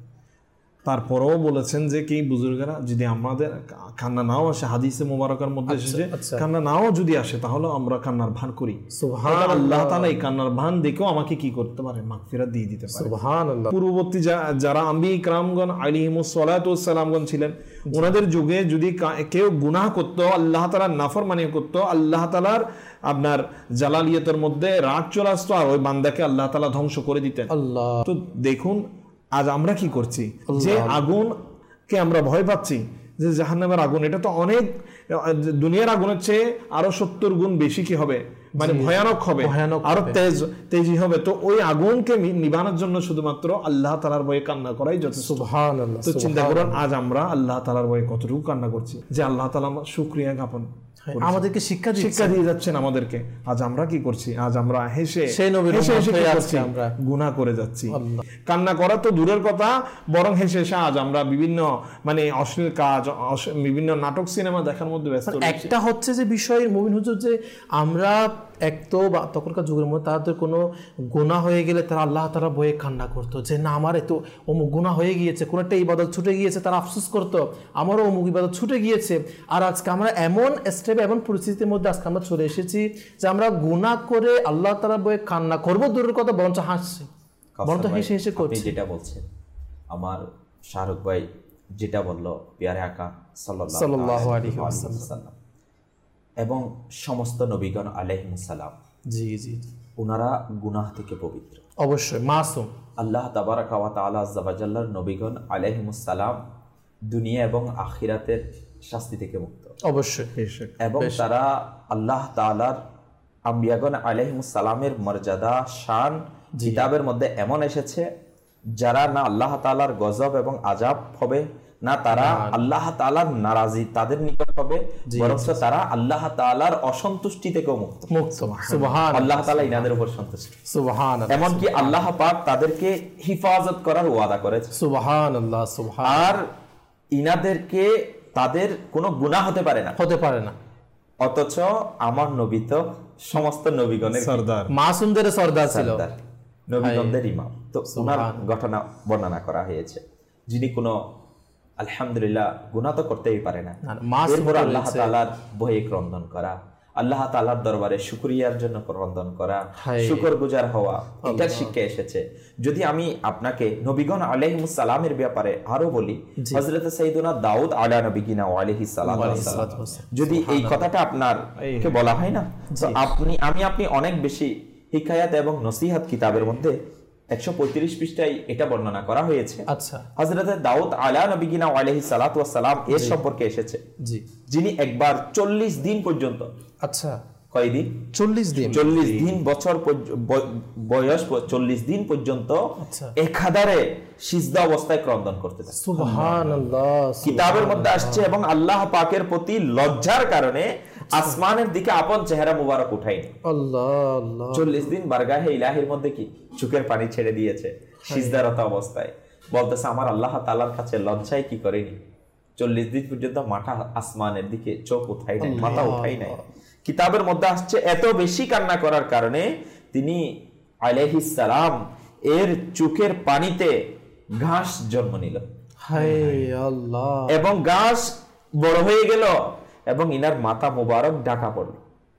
তারপরেও বলেছেন যে কি বুজুর্গরা, যদি আমাদের কান্না নাও আসে, হাদিসে মুবারকের মধ্যে এসেছে কান্না নাও যদি আসে তাহলে আমরা কান্নার ভান করি। সুবহানাল্লাহ, আল্লাহ তাআলা এই কান্নার ভান দেখেও আমাকে কি করতে পারে, মাগফিরাত দিয়ে দিতে পারে। সুবহানাল্লাহ। পূর্ববর্তী যারা আম্বিয়া কিরামগণ আলাইহিমুস সালাতু ওয়াস সালামগণ ছিলেন, ওনাদের যুগে যদি কেউ গুনাহ করতো, আল্লাহ তাআলার নাফরমানি করতো, আল্লাহ তাআলার আপনার জালালিয়তের মধ্যে রাগ চলে আসতো আর ওই বান্দাকে আল্লাহ তাআলা ধ্বংস করে দিতেন। আল্লাহ। তো দেখুন আজ আমরা কি করছি, যে আগুনকে আমরা ভয় পাচ্ছি, যে জাহান্নামের আগুন, এটা তো অনেক দুনিয়ার আগুনের চেয়ে আরো 70 গুণ বেশি কি হবে, মানে ভয়ানক হবে, আরো তেজি হবে। তো ওই আগুনকে নিবানোর জন্য শুধুমাত্র আল্লাহ তাআলার ভয়ে কান্না করাই যথেষ্ট। সুবহানাল্লাহ। তো চিন্তা করুন আজ আমরা আল্লাহ তাআলার ভয়ে কতটুকু কান্না করছি, যে আল্লাহ তাআলা শুকরিয়া জ্ঞাপন আমাদেরকে শিক্ষা দিয়ে যাচ্ছেন আমাদেরকে। আজ আমরা কি করছি, আজ আমরা হেসে গুনাহ করে যাচ্ছি। কান্না করা তো দূরের কথা, বরং হেসে আজ আমরা বিভিন্ন মানে অশ্লীল কাজ, বিভিন্ন নাটক সিনেমা দেখার মধ্যে ব্যস্ত। একটা হচ্ছে যে বিষয় মুমিন হুজুর, যে আমরা এক তো তখনকার যুগের মধ্যে তাদের কোনো গুনাহ হয়ে গেলে তারা আল্লাহ তাআলা ভয়ে কান্না করতো যে না আমার এত অমুক গুনাহ হয়ে গিয়েছে, কোনো একটা ইবাদত ছুটে গিয়েছে, তারা আফসোস করতো আমারও অমুক ইবাদত ছুটে গিয়েছে। আর আজকে আমরা এমন স্টেপে এমন পরিস্থিতির মধ্যে আজকে আমরা চলে এসেছি যে আমরা গুনাহ করে আল্লাহ তাআলা ভয়ে কান্না করবো দূরের কথা, বরঞ্চ হাসছি, বরঞ্চ হেসে হেসে করছি। যেটা বলছেন আমার শাহরুখ ভাই যেটা বললো পিয়ারে আকা সাল্লাল্লাহু আলাইহি ওয়াসাল্লাম এবং সমস্ত নবীগণ আলাইহিস সালাম, জি জি, ওনারা গুনাহ থেকে পবিত্র, অবশ্যই মাসুম। আল্লাহ তাবারাকা ওয়া তাআলা আযজা ওয়া জাল্লার নবীগণ আলাইহিস সালাম দুনিয়া এবং আখিরাতের শাস্তি থেকে মুক্ত, অবশ্যই। এবং তারা আল্লাহ তাআলার আম্বিয়াগণ আলাইহিস সালামের মর্যাদা শান কিতাবের মধ্যে এমন এসেছে যারা না আল্লাহ তাআলার গজব এবং আযাব হবে, না তারা আল্লাহ তাআলার নারাজি তাদের নিকট হবে, বরং তারা আল্লাহ তাআলার অসন্তুষ্টি থেকে মুক্ত। সুবহান, আল্লাহ তাআলা ইনাদের উপর সন্তুষ্ট, সুবহানাল্লাহ। এমনকি আল্লাহ পাক তাদেরকে হিফাজত করার ওয়াদা করেছে, সুবহানাল্লাহ, সুবহান। আর ইনাদেরকে তাদের কোনো গুনাহ হতে পারে না, অথচ আমার নবী তো সমস্ত নবীগণের সরদার, মাসুমদের সরদার ছিল, নবীগণদের ইমাম। তো ওনার ঘটনা বর্ণনা করা হয়েছে, যিনি কোনো আলহামদুলিল্লাহ গুনাহ তো করতেই পারে না, এরপর আল্লাহ তাআলার ভয়ে ক্রন্দন করা, আল্লাহ তাআলার দরবারে শুকরিয়ার জন্য ক্রন্দন করা, শুকরগুজার হওয়া, এটার শিক্ষা এসেছে। যদি আমি আপনাকে নবীগণ আলাইহিস সালামের ব্যাপারে আরো বলি, হযরত সাইয়্যিদুনা দাউদ আলা নবিয়িনা ওয়া আলাইহিস সালাতু ওয়াস সালাম, যদি এই কথাটা আপনারকে বলা হয় না, তো আপনি অনেক বেশি হিকায়াত এবং নসিহত কিতাবের মধ্যে 135 পৃষ্ঠায় এটা বর্ণনা করা হয়েছে। আচ্ছা, হযরত দাউদ আলা নবিয়িনা ওয়া আলাইহিস সালাতু ওয়াস সালাম এর সম্পর্কে এসেছে, জি, যিনি একবার 40 দিন পর্যন্ত, আচ্ছা কয়দিন, 40 দিন বছর বয়স 40 দিন পর্যন্ত একাধারে সিজদা অবস্থায় ক্রন্দন করতে থাকে। সুবহানাল্লাহ, কিতাবের মধ্যে আসছে এবং আল্লাহ পাকের প্রতি লজ্জার কারণে আসমানের দিকে আপন চেহারা মুবারক উঠায়নি। আল্লাহ আল্লাহ, 40 দিন বারগাহে ইলাহির মধ্যে কি চোখের পানি ছেড়ে দিয়েছে সিজদারত অবস্থায়, বলতেছে আমার আল্লাহ তাআলার কাছে লজ্জায় কি করেনি, 40 দিন পর্যন্ত মাথা আসমানের দিকে চোখ উঠাই নাই, মাথা উঠাই নাই। কিতাবের মধ্যে আসছে এত বেশি কান্না করার কারণে তিনি আলাইহিস সালাম এর চোখের পানিতে ঘাস জন্ম নিল, হায় আল্লাহ, এবং ঘাস বড় হয়ে গেল এবং ইনার মাথা মুবারক ঢাকা পড়ল।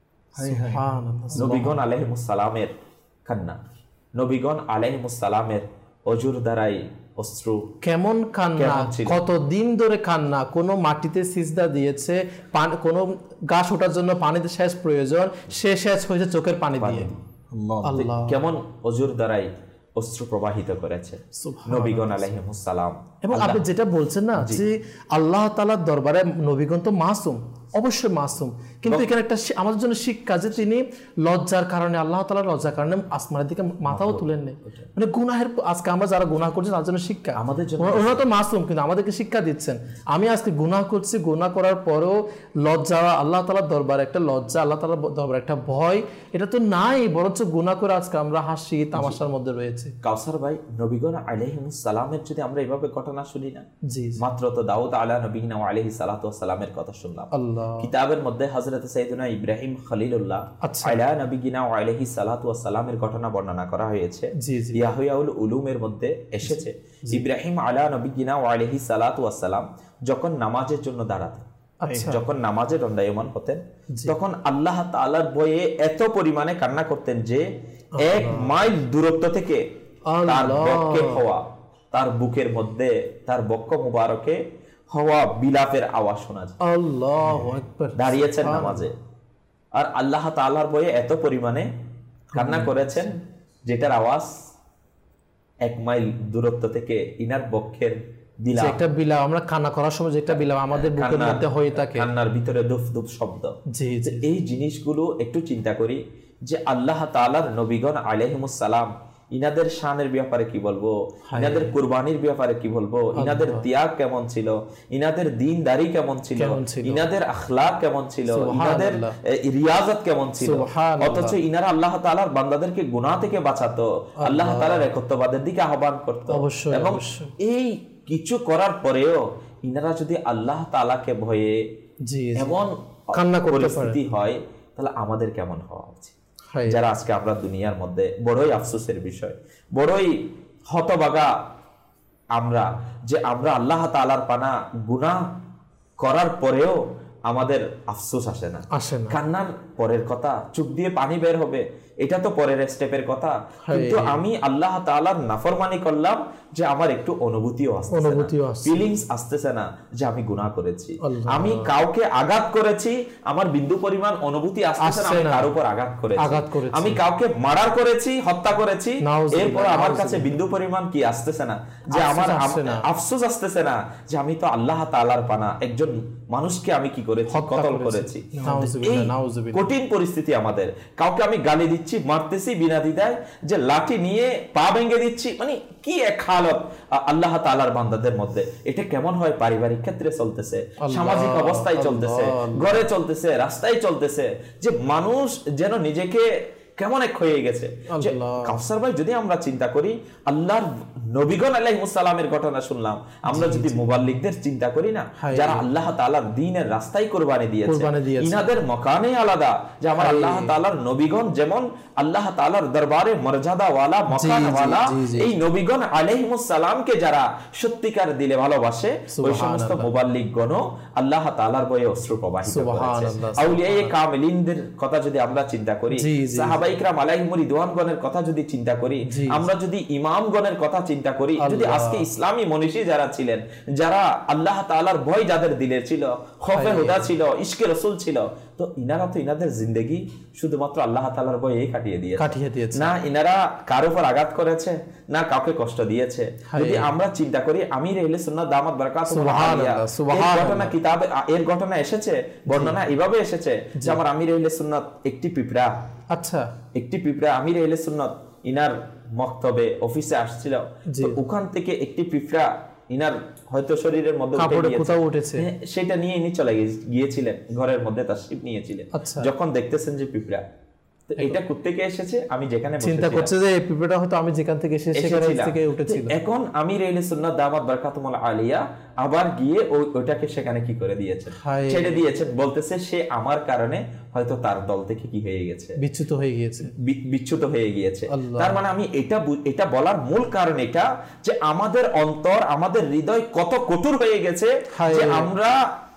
নবীগণ আলাইহিস সালামের কান্না, নবীগণ আলাইহিস সালামের অজুর দ্বারাই অশ্রু, কেমন কান্না, কতদিন ধরে কান্না, কোন মাটিতে সিজদা দিয়েছে, কোন গাছ ওঠার জন্য পানিতে সেচ প্রয়োজন, সে সেচ হয়েছে চোখের পানি দিয়ে। আল্লাহ, কেমন অজুর দ্বারাই অশ্রু প্রবাহিত করেছে নবীগণ আলাইহিস সালাম। এবং আপনি যেটা বলছেন না যে আল্লাহ তাআলার দরবারে নবীগণ তো মাসুম, অবশ্যই মাসুম, কিন্তু এখানে একটা আমাদের জন্য শিক্ষা যে তিনি লজ্জার কারণে, আল্লাহ তাআলার লজ্জার কারণে আসমানের দিকে মাথাও তুলেন নেই, মানে গুনাহের, আজকে আমরা যারা গুনাহ করছি তার জন্য শিক্ষা, আমাদের জন্য ওনারা তো মাসুম কিন্তু আমাদেরকে শিক্ষা দিচ্ছেন। আমি আজকে গুনাহ করছি, গুনাহ করার পরেও লজ্জা, আল্লাহ তাআলার দরবারে একটা লজ্জা, আল্লাহ তাআলার দরবারে একটা ভয়, এটা তো নাই, বরঞ্চ গুনাহ করে আজকে আমরা হাসি তামাশার মধ্যে রয়েছে। কাউসার ভাই, নবীগণ আলাইহিস সালামের যদি আমরা এইভাবে ঘটনা শুনি না, জি, মাত্র তো দাউদ আলা নবিয়িনা ওয়া আলাইহিস সালাতু ওয়াস সালামের কথা শুনলাম। কিতাবের মধ্যে হযরত সাইয়্যিদুনা ইব্রাহিম খলিলুল্লাহ আলা নবিয়িনা ওয়া আলাইহিস সালাতু ওয়াস সালামের ঘটনা বর্ণনা করা হয়েছে। ইয়াহইয়াউল উলুমের মধ্যে এসেছে ইব্রাহিম আলা নবিয়িনা ওয়া আলাইহিস সালাতু ওয়াস সালাম যখন নামাজের জন্য দাঁড়াতেন, যখন নামাজে দণ্ডায়মান হতেন, তখন আল্লাহ তাআলার ভয়ে এত পরিমাণে কান্না করতেন যে 1 মাইল দূরত্ব থেকে তার বক্ষে হওয়া, তার বুকের মধ্যে, তার বক্ষ মুবারকে হওয়া বিলাপের আওয়াজ শোনা যায়। আল্লাহু আকবার, দাঁড়িয়েছেন নামাজে আর আল্লাহ তাআলার ভয়ে এত পরিমাণে কান্না করেছেন যেটার আওয়াজ 1 মাইল দূরত্ব থেকে ইনার বক্ষের বিলাপ, একটা বিলাপ, আমরা কান্না করার সময় যেটা বিলাপ আমাদের বুকের মধ্যে হয়ে থাকে, কান্নার ভিতরে দুফ দুফ শব্দ। জি, এই জিনিসগুলো একটু চিন্তা করি যে আল্লাহ তাআলার নবীগণ আলাইহিস সালাম, ইনাদের শানের ব্যাপারে কি বলবো, ইনাদের কুরবানির ব্যাপারে কি বলবো, ইনাদের ত্যাগ কেমন ছিল, ইনাদের দ্বীনদারি কেমন ছিল, ইনাদের আখলাক কেমন ছিল, ইনাদের রিয়াজত কেমন ছিল, অথচ ইনারা আল্লাহ তাআলার বান্দাদেরকে গুনাহ থেকে বাঁচাতো, আল্লাহ তাআলার একত্ববাদের দিকে আহ্বান করত। এবং এই কিছু করার পরেও ইনারা যদি আল্লাহ তাআলাকে ভয়ে এমন কান্না করতে পারে হয়, তাহলে আমাদের কেমন হওয়া উচিত? যারা আজকে আমরা দুনিয়ার মধ্যে বড়ই আফসোসের বিষয়, বড়ই হতবাগা আমরা, যে আমরা আল্লাহ তাআলার পানা গুনাহ করার পরেও আমাদের আফসোস আসে না। কান্নার পরের কথা, চোখ দিয়ে পানি বের হবে, এটা তো পরের স্টেপের কথা, কিন্তু আমি আল্লাহ তাআলার নাফরমানি করলাম যে আমার একটু অনুভূতিও আসতেছে না, ফিলিংস আসতেছে না যে আমি গুনাহ করেছি। আমি কাউকে আঘাত করেছি, আমার বিন্দু পরিমাণ অনুভূতি আসতেছে না আমি কার উপর আঘাত করেছি। আমি কাউকে মার্ডার করেছি, হত্যা করেছি, এরপর আমার কাছে বিন্দু পরিমাণ কি আসতেছে না, যে আমার আফসোস আসতেছে না যে আমি তো আল্লাহ তাআলার পানা একজন মানুষকে আমি কি করেছি, কতল করেছি। কঠিন পরিস্থিতি আমাদের, কাউকে আমি গালি দিচ্ছি, মারতেছি বিনা দ্বিধায়, যে লাঠি নিয়ে পা ভেঙে দিচ্ছি, মানে কি এক হালত আল্লাহ তাআলার বান্দাদের মধ্যে। এটা কেমন হয়? পারিবারিক ক্ষেত্রে চলতেছে, সামাজিক অবস্থায় চলতেছে, ঘরে চলতেছে, রাস্তায় চলতেছে, যে মানুষ যেন নিজেকে কেমন এক হয়ে গেছে। কাউসার ভাই, যদি আমরা চিন্তা করি আল্লাহর নবীগণ আলাইহিস সালামের ঘটনা শুনলাম, আমরা যদি মুবাল্লিগদের চিন্তা করি না, যারা আল্লাহ তাআলার দ্বীনের রাস্তায় কুরবানি দিয়েছে, ইনাদের মকানে আলাদা, যে আমার আল্লাহ তাআলার নবীগণ যেমন আল্লাহ তাআলার দরবারে মর্যাদা ওয়ালা, মকান ওয়ালা, এই নবীগণ আলাইহিস সালামকে যারা সত্যিকার দিলে ভালোবাসে, ওই সমস্ত মুবাল্লিগগণও আল্লাহ তাআলার ভয়ে অশ্রু প্রবাহিত করেছে। আউলিয়ায়ে কামিলিনদের কথা যদি আমরা চিন্তা করি, সাহাবায়ে ইকরাম আলাইহিম রিদওয়ানগণের কথা যদি চিন্তা করি, আমরা যদি ইমামগণের কথা চিন্তা করি, যদি আজকে ইসলামী মনীষী যারা ছিলেন, যারা আল্লাহ তাআলার ভয় যাদের দিলে ছিল, খৌফে হুদা ছিল, ইশকে রাসূল ছিল, তো ইনারা তো ইনাদের জিন্দেগি শুধুমাত্র আল্লাহ তাআলার ভয়ে কাটিয়ে দিয়েছে না। ইনারা কারো উপর আঘাত করেছে না, কাউকে কষ্ট দিয়েছে। যদি আমরা চিন্তা করি, আমির আহলে সুন্নাত দামাত বারাকাতুহু আলিয়া, এই ঘটনা কিতাবে, এর ঘটনা এসেছে, বর্ণনা এভাবে এসেছে যে আমার আমির আহলে সুন্নাত একটি পিঁপড়া, একটি পিঁপড়া আমির আহলে সুন্নাত ইনার মক্তবে অফিসে আসছিল, তো ওখান থেকে একটি পিঁপড়া ইনার হয়তো শরীরের মধ্যে উঠেছে, সেটা নিয়ে ইনি চলে গিয়েছিলেন, ঘরের মধ্যে তাশরিফ নিয়েছিলেন। যখন দেখতেছেন যে পিঁপড়া, এটা কোত্থেকে এসেছে, আমি যেখানে চিন্তা করছে যে এই পিঁপড়াটা হয়তো আমি যেখান থেকে এসেছি সেখান থেকে উঠেছিল। এখন আমির আহলে সুন্নাত দামাত বারাকাতুহু আলিয়া আবার গিয়ে ওইটাকে সেখানে কি করে দিয়েছেন, ছেড়ে দিয়েছেন, বলতেছে সে আমার কারণে হয়তো তার দল থেকে কি হয়ে গেছে, বিচ্যুত হয়ে গিয়েছে। তার মানে আমি এটা বলার মূল কারণ এটা, যে আমাদের অন্তর, আমাদের হৃদয় কত কঠোর হয়ে গেছে, যে আমরা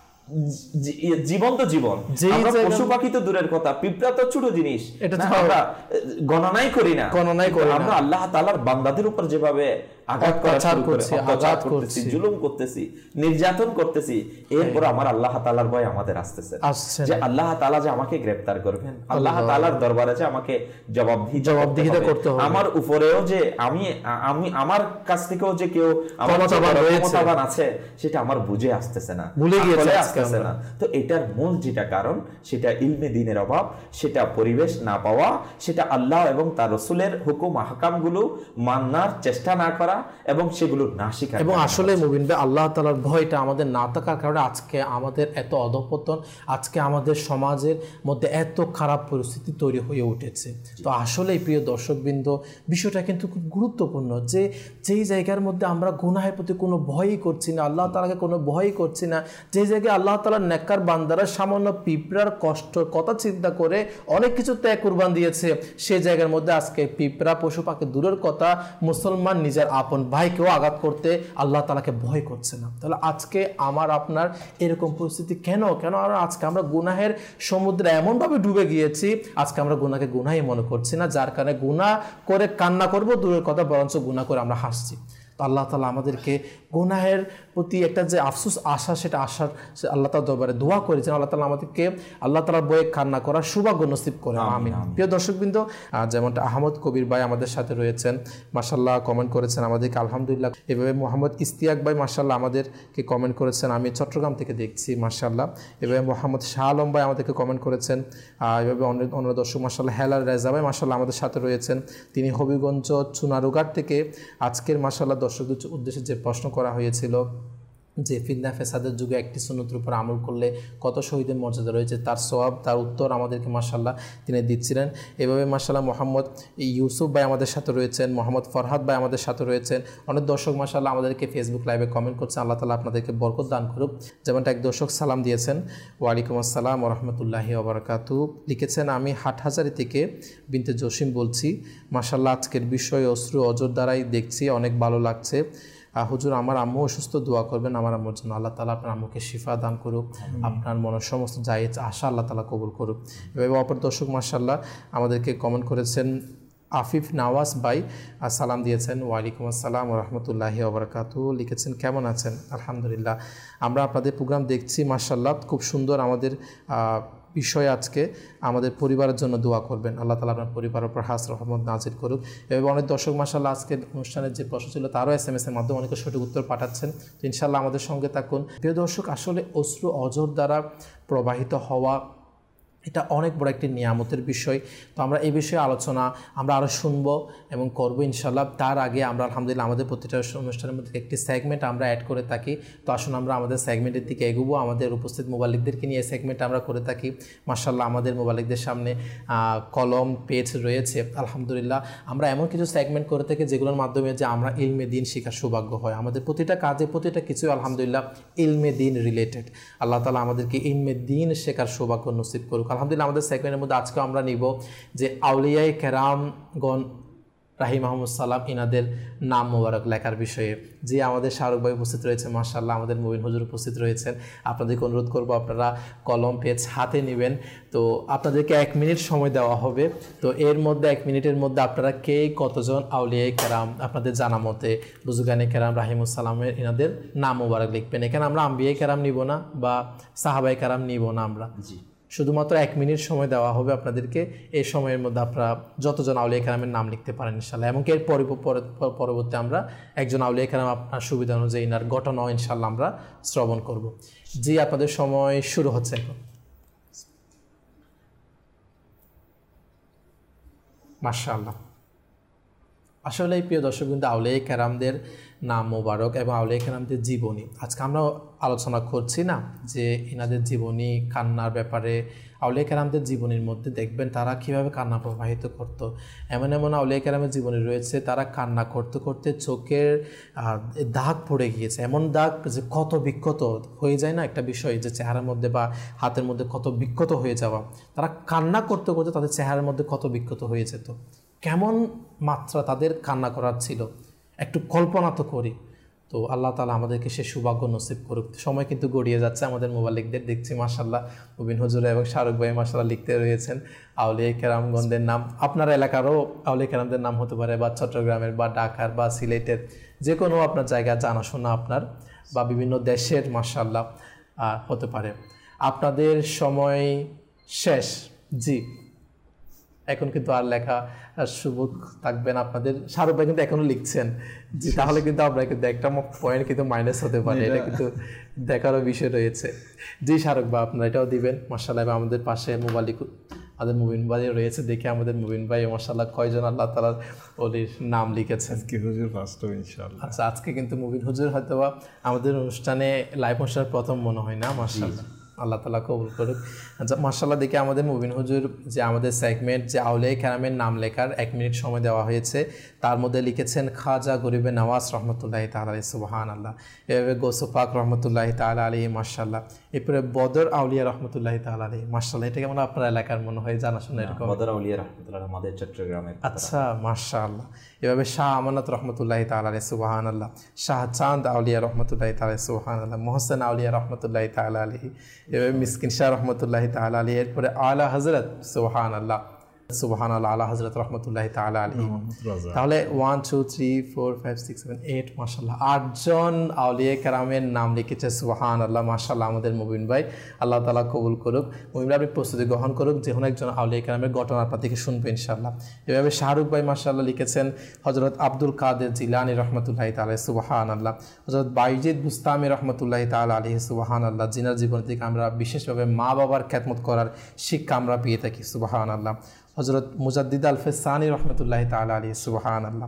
জীবন্ত জীবন, আমরা পশু পাখি তো দূরের কথা, পিঁপড়া তো ছোট জিনিস, এটা আমরা গণনাই করি না। আমরা আল্লাহ তাআলার বান্দাদের উপর যেভাবে আঘাত করতেছি, জুলুম করতেছি, নির্যাতন করতেছি, এরপর আমার আল্লাহ তাআলার ভয় আমাদের আসতেছে, যে আল্লাহ তাআলা যে আমাকে গ্রেফতার করবেন, আল্লাহ তাআলার দরবারে যে আমাকে জবাবদিহিতা করতে হবে, আমার উপরেও যে আমি আমার কাছ থেকেও যে কেউ ক্ষমতাবান আছে, সেটা আমার বুঝে আসতেছে না, ভুলে আসতেছে না। তো এটার মূল যেটা কারণ, সেটা ইলমে দ্বীনের অভাব, সেটা পরিবেশ না পাওয়া, সেটা আল্লাহ এবং তার রাসূলের হুকুম আহকামগুলো মানার চেষ্টা না করা, এবং সেগুলো না শিখা। এবং আসলে মুবিন ভাই, আল্লাহ তাআলার ভয়টা আমাদের না থাকার কারণে আজকে আমাদের এত অধঃপতন, আজকে আমাদের সমাজের মধ্যে এত খারাপ পরিস্থিতি তৈরি হয়ে উঠেছে। তো আসলে প্রিয় দর্শকবৃন্দ, বিষয়টা কিন্তু খুব গুরুত্বপূর্ণ, যে যেই জায়গার মধ্যে আমরা গুনাহের প্রতি কোনো ভয়ই করছি না, আল্লাহ তাআলাকে কোনো ভয়ই করছি না, যে জায়গায় আল্লাহ তাআলার নেককার বান্দারা সামান্য পিঁপড়ার কষ্টর কথা চিন্তা করে অনেক কিছু ত্যাগ কুরবান দিয়েছে, সেই জায়গার মধ্যে আজকে পিঁপড়া পশু পাখি দূরের কথা, মুসলমান নিজের আপন ভাইকেও আঘাত করতে আল্লাহ তাআলাকে ভয় করছে না। তাহলে আজকে আমার আপনার এরকম পরিস্থিতি কেন? আজকে আমরা গুনাহের সমুদ্রে এমনভাবে ডুবে গিয়েছি, আজকে আমরা গুনাহকে গুনাহই মনে করছি না, যার কারণে গুনাহ করে কান্না করব দূরের কথা, বরঞ্চ গুনাহ করে আমরা হাসছি। তো আল্লাহ তাআলা আমাদেরকে গুনাহের প্রতি একটা যে আফসোস আশা, সেটা আশার আল্লাহ তাআলার দরবারে দোয়া করেছেন, আল্লাহ তাআলা আমাদেরকে আল্লাহ তাআলার বয়ে কান্না করার সৌভাগ্য নসিব করেন, আমিন। প্রিয় দর্শকবৃন্দ, যেমনটা আহমদ কবির ভাই আমাদের সাথে রয়েছেন, মাশাআল্লাহ কমেন্ট করেছেন আমাদেরকে, আলহামদুলিল্লাহ। এভাবে মোহাম্মদ ইস্তিয়াক ভাই মাশাআল্লাহ আমাদেরকে কমেন্ট করেছেন, আমি চট্টগ্রাম থেকে দেখছি, মাশাআল্লাহ। এভাবে মোহাম্মদ শাহ আলম ভাই আমাদেরকে কমেন্ট করেছেন, এভাবে অন্য দর্শক মাশাআল্লাহ। হেলাল রেজা ভাই মাশাআল্লাহ আমাদের সাথে রয়েছেন, তিনি হবিগঞ্জ চুনারুঘাট থেকে। আজকের মাশাআল্লাহ দর্শকদের উদ্দেশ্যে যে প্রশ্ন করা হয়েছিল, যে ফিতনা ফেসাদের যুগে একটি সুন্নতের উপর আমল করলে কত শহীদের মর্যাদা রয়েছে, তার সওয়াব, তার উত্তর আমাদেরকে মাশাআল্লাহ তিনি দিচ্ছিলেন। এভাবে মাশাআল্লাহ মোহাম্মদ ইউসুফ ভাই আমাদের সাথে রয়েছেন, মোহাম্মদ ফরহাদ ভাই আমাদের সাথে রয়েছেন, অনেক দর্শক মাশাআল্লাহ আমাদেরকে ফেসবুক লাইভে কমেন্ট করছেন। আল্লাহ তাআলা আপনাদেরকে বরকত দান করুক। যেমনটা এক দর্শক সালাম দিয়েছেন, ওয়ালাইকুম আসসালাম ওয়া রাহমাতুল্লাহি ওয়া বারাকাতুহু, লিখেছেন আমি হাটহাজারী থেকে বিনতে জসিম বলছি। মাশাআল্লাহ আজকের বিষয় অশ্রু অজর দ্বারাই দেখছি, অনেক ভালো লাগছে। হুজুর আমার আম্মু অসুস্থ, দোয়া করবেন আমার আম্মুর জন্য। আল্লাহ তাআলা আপনার আম্মুকে শিফা দান করুক, আপনার মনের সমস্ত জায়েজ আশা আল্লাহ তাআলা কবুল করুক। এভাবে অপর দর্শক মাশাআল্লাহ আমাদেরকে কমেন্ট করেছেন, আফিফ নওয়াজ ভাই সালাম দিয়েছেন, ওয়ালাইকুম আসসালাম ওয়া রাহমাতুল্লাহি ওয়া বারাকাতুহু, লিখেছেন কেমন আছেন? আলহামদুলিল্লাহ, আমরা আপনাদের প্রোগ্রাম দেখছি মাশাআল্লাহ, খুব সুন্দর। আমাদের বিষয় আজকে আমাদের পরিবারের জন্য দোয়া করবেন, আল্লাহ তাআলা আপনার পরিবারের উপর হাস রহমত নাজিল করুক। এবং অনেক দর্শক মাশাআল্লাহ আজকের অনুষ্ঠানের যে প্রশ্ন ছিল তারও SMS এর মাধ্যমে অনেকে সঠিক উত্তর পাঠাচ্ছেন, তো ইনশাআল্লাহ আমাদের সঙ্গে থাকুন। প্রিয় দর্শক, আসলে অশ্রু অজর দ্বারা প্রবাহিত হওয়া এটা অনেক বড় একটি নিয়ামতের বিষয়। তো আমরা এই বিষয়ে আলোচনা আমরা আরও শুনবো এবং করবো ইনশাআল্লাহ। তার আগে আমরা আলহামদুলিল্লাহ আমাদের প্রতিটা অনুষ্ঠানের মধ্যে একটি সেগমেন্ট আমরা অ্যাড করে থাকি। তো আসুন আমরা আমাদের সেগমেন্টের দিকে এগোবো। আমাদের উপস্থিত মোবালিকদেরকে নিয়ে এই সেগমেন্ট আমরা করে থাকি। মাশাআল্লাহ আমাদের মোবালিকদের সামনে কলম পেজ রয়েছে। আলহামদুলিল্লাহ আমরা এমন কিছু সেগমেন্ট করে থাকি যেগুলোর মাধ্যমে যে আমরা ইলমে দিন শেখার সৌভাগ্য হয়। আমাদের প্রতিটা কাজে প্রতিটা কিছুই আলহামদুলিল্লাহ ইলমে দিন রিলেটেড। আল্লাহ তাআলা আমাদেরকে ইলমে দিন শেখার সৌভাগ্য নসিব করুক। আলহামদুলিল্লাহ আমাদের সেগমেন্টের মধ্যে আজকে আমরা নিব যে আউলিয়ায়ে কেরামগণ রাহিমাহুমুস সালাম ইনাদের নাম মোবারক লেখার বিষয়ে। যে আমাদের শাহরুখ ভাই উপস্থিত রয়েছে, মাশাআল্লাহ আমাদের মুবিন হুজুর উপস্থিত রয়েছেন। আপনাদেরকে অনুরোধ করব আপনারা কলম পেজ হাতে নেবেন। তো আপনাদেরকে 1 মিনিট সময় দেওয়া হবে। তো এর মধ্যে 1 মিনিটের মধ্যে আপনারা কে কতজন আউলিয়ায়ে কেরাম আপনাদের জানা মতে বুজুর্গানে কেরাম রাহিমুস সালামের ইনাদের নাম মোবারক লিখবেন। এখানে আমরা আম্বিয়ায়ে কেরাম নিব না বা সাহাবায়ে কেরাম নিব না, আমরা শুধুমাত্র 1 মিনিট সময় দেওয়া হবে আপনাদেরকে। এই সময়ের মধ্যে আপনারা যতজন আউলিয়া কেরামের নাম লিখতে পারেন ইনশাআল্লাহ। এমনকি এর পরবর্তী আমরা একজন আউলিয়া কেরাম আপনার সুবিধা অনুযায়ী ইনার ঘটনাও ইনশাআল্লাহ আমরা শ্রবণ করব। জি, আপনাদের সময় শুরু হচ্ছে এখন। মাশাআল্লাহ, আসলে প্রিয় দর্শক কিন্তু আউলিয়া কেরামদের নাম মোবারক এবং আউলিয়া কেরামদের জীবনী আজকে আমরা আলোচনা করছি না, যে এনাদের জীবনী কান্নার ব্যাপারে। আউলিয়া কেরামদের জীবনীর মধ্যে দেখবেন তারা কিভাবে কান্না প্রবাহিত করত। এমন এমন আউলিয়া কেরামের জীবনী রয়েছে তারা কান্না করতে করতে চোখের দাগ পড়ে গিয়েছে, এমন দাগ যে কত বিক্ষত হয়ে যায় না একটা বিষয়, যে চেহারার মধ্যে বা হাতের মধ্যে কত বিক্ষত হয়ে যাওয়া। তারা কান্না করতে করতে তাদের চেহারার মধ্যে কত বিক্ষত হয়ে যেত, কেমন মাত্রা তাদের কান্না করার ছিল, একটু কল্পনা তো করি। তো আল্লাহ তাআলা আমাদেরকে সে সৌভাগ্য নসিব করুক। সময় কিন্তু গড়িয়ে যাচ্ছে আমাদের মোবাইলিকদের, দেখছি মাশাআল্লাহ মুবিন হুজুর এবং শাহরুখ ভাই মাশাআল্লাহ লিখতে রয়েছেন আউলিয়া কেরামগণদের নাম। আপনার এলাকারও আউলিয়া কেরামদের নাম হতে পারে, বা চট্টগ্রামের বা ঢাকার বা সিলেটের যে কোনো আপনার জায়গা জানাশোনা আপনার, বা বিভিন্ন দেশের মাশাআল্লাহ হতে পারে। আপনাদের সময় শেষ। জি, এখন কিন্তু আর লেখা সুযোগ থাকবে না আপনাদের। শাহরুখ ভাই কিন্তু এখনো লিখছেন। জি, তাহলে কিন্তু আমরা কিন্তু একটা পয়েন্ট কিন্তু মাইনাস হতে পারে, এটা কিন্তু দেখারও বিষয় রয়েছে। জি শাহরুখ ভাই আপনারা এটাও দিবেন মাশাআল্লাহ। আমাদের পাশে মোবালিক আমাদের মুবিন ভাই রয়েছে, দেখে আমাদের মুবিন ভাই মাশাআল্লাহ কয়জন আল্লাহ তাআলার ওলির নাম লিখেছেন। আজকে হুজুর ফার্স্ট ইনশাআল্লাহ। আচ্ছা, আজকে কিন্তু মুবিন হুজুর হয়তোবা আমাদের অনুষ্ঠানে লাইভ অনুষ্ঠানের প্রথম মনে হয় না, মাশাআল্লাহ আল্লাহ তাআলা কবুল করুক। মাশাআল্লাহ, দেখে আমাদের মুবিন হুজুর যে আমাদের সেগমেন্ট যে আউলিয়া কেরামের নাম লেখার 1 মিনিট সময় দেওয়া হয়েছে, তার মধ্যে লিখেছেন খাজা গরিবে নওয়াজ রহমতুল্লাহি তাআলা আলাইহি, সুবহানাল্লাহ। এভাবে গৌসে পাক রহমতুল্লাহি তাআলা আলাইহি মাশাআল্লাহ। এরপরে বদর আউলিয়া রহমতুল্লাহি তাআলা আলাইহি মাশাআল্লাহ। এটা কেমন আপনার এলাকার মনে হয় জানাশোনা এরকম? বদর আউলিয়া রহমতুল্লাহ আমাদের চট্টগ্রামের। আচ্ছা মাশাআল্লাহ। এভাবে শাহ আমানত রহমতুল্লাহি তাআলা আলাইহি, সুবহানাল্লাহ। শাহ চাঁদ আউলিয়া রহমতুল্লাহি তাআলা আলাইহি, সুবহানাল্লাহ। মোহসেন আউলিয়া রহমতুল্লাহি তাআলা আলাইহি। এভাবে মিসকিন শাহ রহমতুল্লাহি তাআলা আলাইহি। এরপরে আলা হযরত, সুবহানাল্লাহ সুবহানাল্লাহ, আলা হযরত রহমতুল্লাহি তাআলা আলাইহি। তাহলে 1 2 3 4 5 6 7 8 মাশাআল্লাহ 8 জন আউলিয়া কেরামের নাম লিখেছে, সুবহানাল্লাহ মাশাআল্লাহ। আমাদের মুবিন ভাই আল্লাহ তাআলা কবুল করুক। মুবিন ভাই আপনি প্রস্তুতি গ্রহণ করুক, যে কোনো একজন আউলিয়া কেরামের ঘটনা আপনার থেকে শুনবে ইনশাআল্লাহ। এভাবে শাহরুখ ভাই মাশাআল্লাহ লিখেছেন হযরত আব্দুল কাদের জিলানী রহমতুল্লাহি তাআলা আলাইহি, সুবহানাল্লাহ। হযরত বাইজিদ বুস্তামি রহমতুল্লাহি তাআলা আলাইহি, সুবহানাল্লাহ। জিনার জীবন থেকে আমরা বিশেষভাবে মা বাবার খেদমত করার শিক্ষা আমরা পেয়ে থাকি, সুবহানাল্লাহ। হযরত মুজাদ্দিদ আল ফেসানি রহমতুল্লাহি তাআলা আলাইহি, সুবহানাল্লাহ।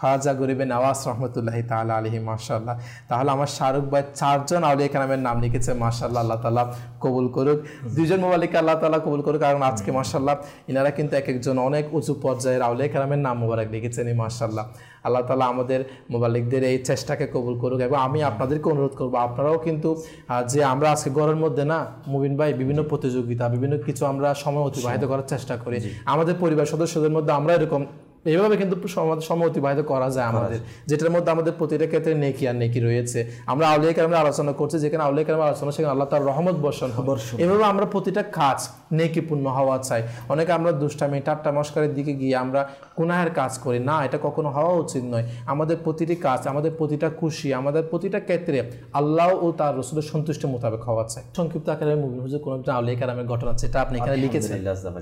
খাজা গরিবে নওয়াজ রহমতুল্লাহি তাআলা আলাইহি। মাশাআল্লাহ। তাহলে আমার শাহরুখ ভাই 4 জন আউলিয়া কেরামের নাম লিখেছে, মাশাআল্লাহ। আল্লাহ তাআলা কবুল করুক। 2 জন মোবালিককে আল্লাহ তাআলা কবুল করুক, কারণ আজকে মাশাআল্লাহ ইনারা কিন্তু এক একজন অনেক উঁচু পর্যায়ের আউলিয়া কেরামের নাম মোবারক লিখেছেন, মাশাআল্লাহ। আল্লাহ তাআলা আমাদের মোবালিকদের এই চেষ্টাকে কবুল করুক। এবং আমি আপনাদেরকে অনুরোধ করবো, আপনারাও কিন্তু যে আমরা আজকে ঘরের মধ্যে না মুবিন ভাই বিভিন্ন প্রতিযোগিতা বিভিন্ন কিছু আমরা সময় অতিবাহিত করার চেষ্টা করি, আমাদের পরিবার সদস্যদের মধ্যে আমরা এরকম এইভাবে কিন্তু সময় অতিবাহিত করা যায় আমাদের, যেটার মধ্যে আমাদের প্রতিটা ক্ষেত্রে নেকি আর নেকি রয়েছে। আমরা আউলিয়া কেরামের আলোচনা করছি, যেখানে আউলিয়া কেরামের আলোচনা সেখানে আল্লাহ তাআলার রহমত বর্ষণ হবে। এভাবে আমরা প্রতিটা কাজ নেকিপূর্ণ হওয়া চাই। অনেকে আমরা দুষ্টামি ঠাট্টা মশকারের দিকে গিয়ে আমরা গুনাহের কাজ করি না, এটা কখনো হওয়া উচিত নয়। আমাদের প্রতিটি কাজ, আমাদের প্রতিটা খুশি, আমাদের প্রতিটা ক্ষেত্রে আল্লাহ ও তার রাসূলের সন্তুষ্টি মোতাবেক হওয়া চাই। সংক্ষিপ্ত আকারে মুবিন হুজুর কোন একটা আউলিয়া কেরামের ঘটনা যেটা আপনি এখানে লিখেছেন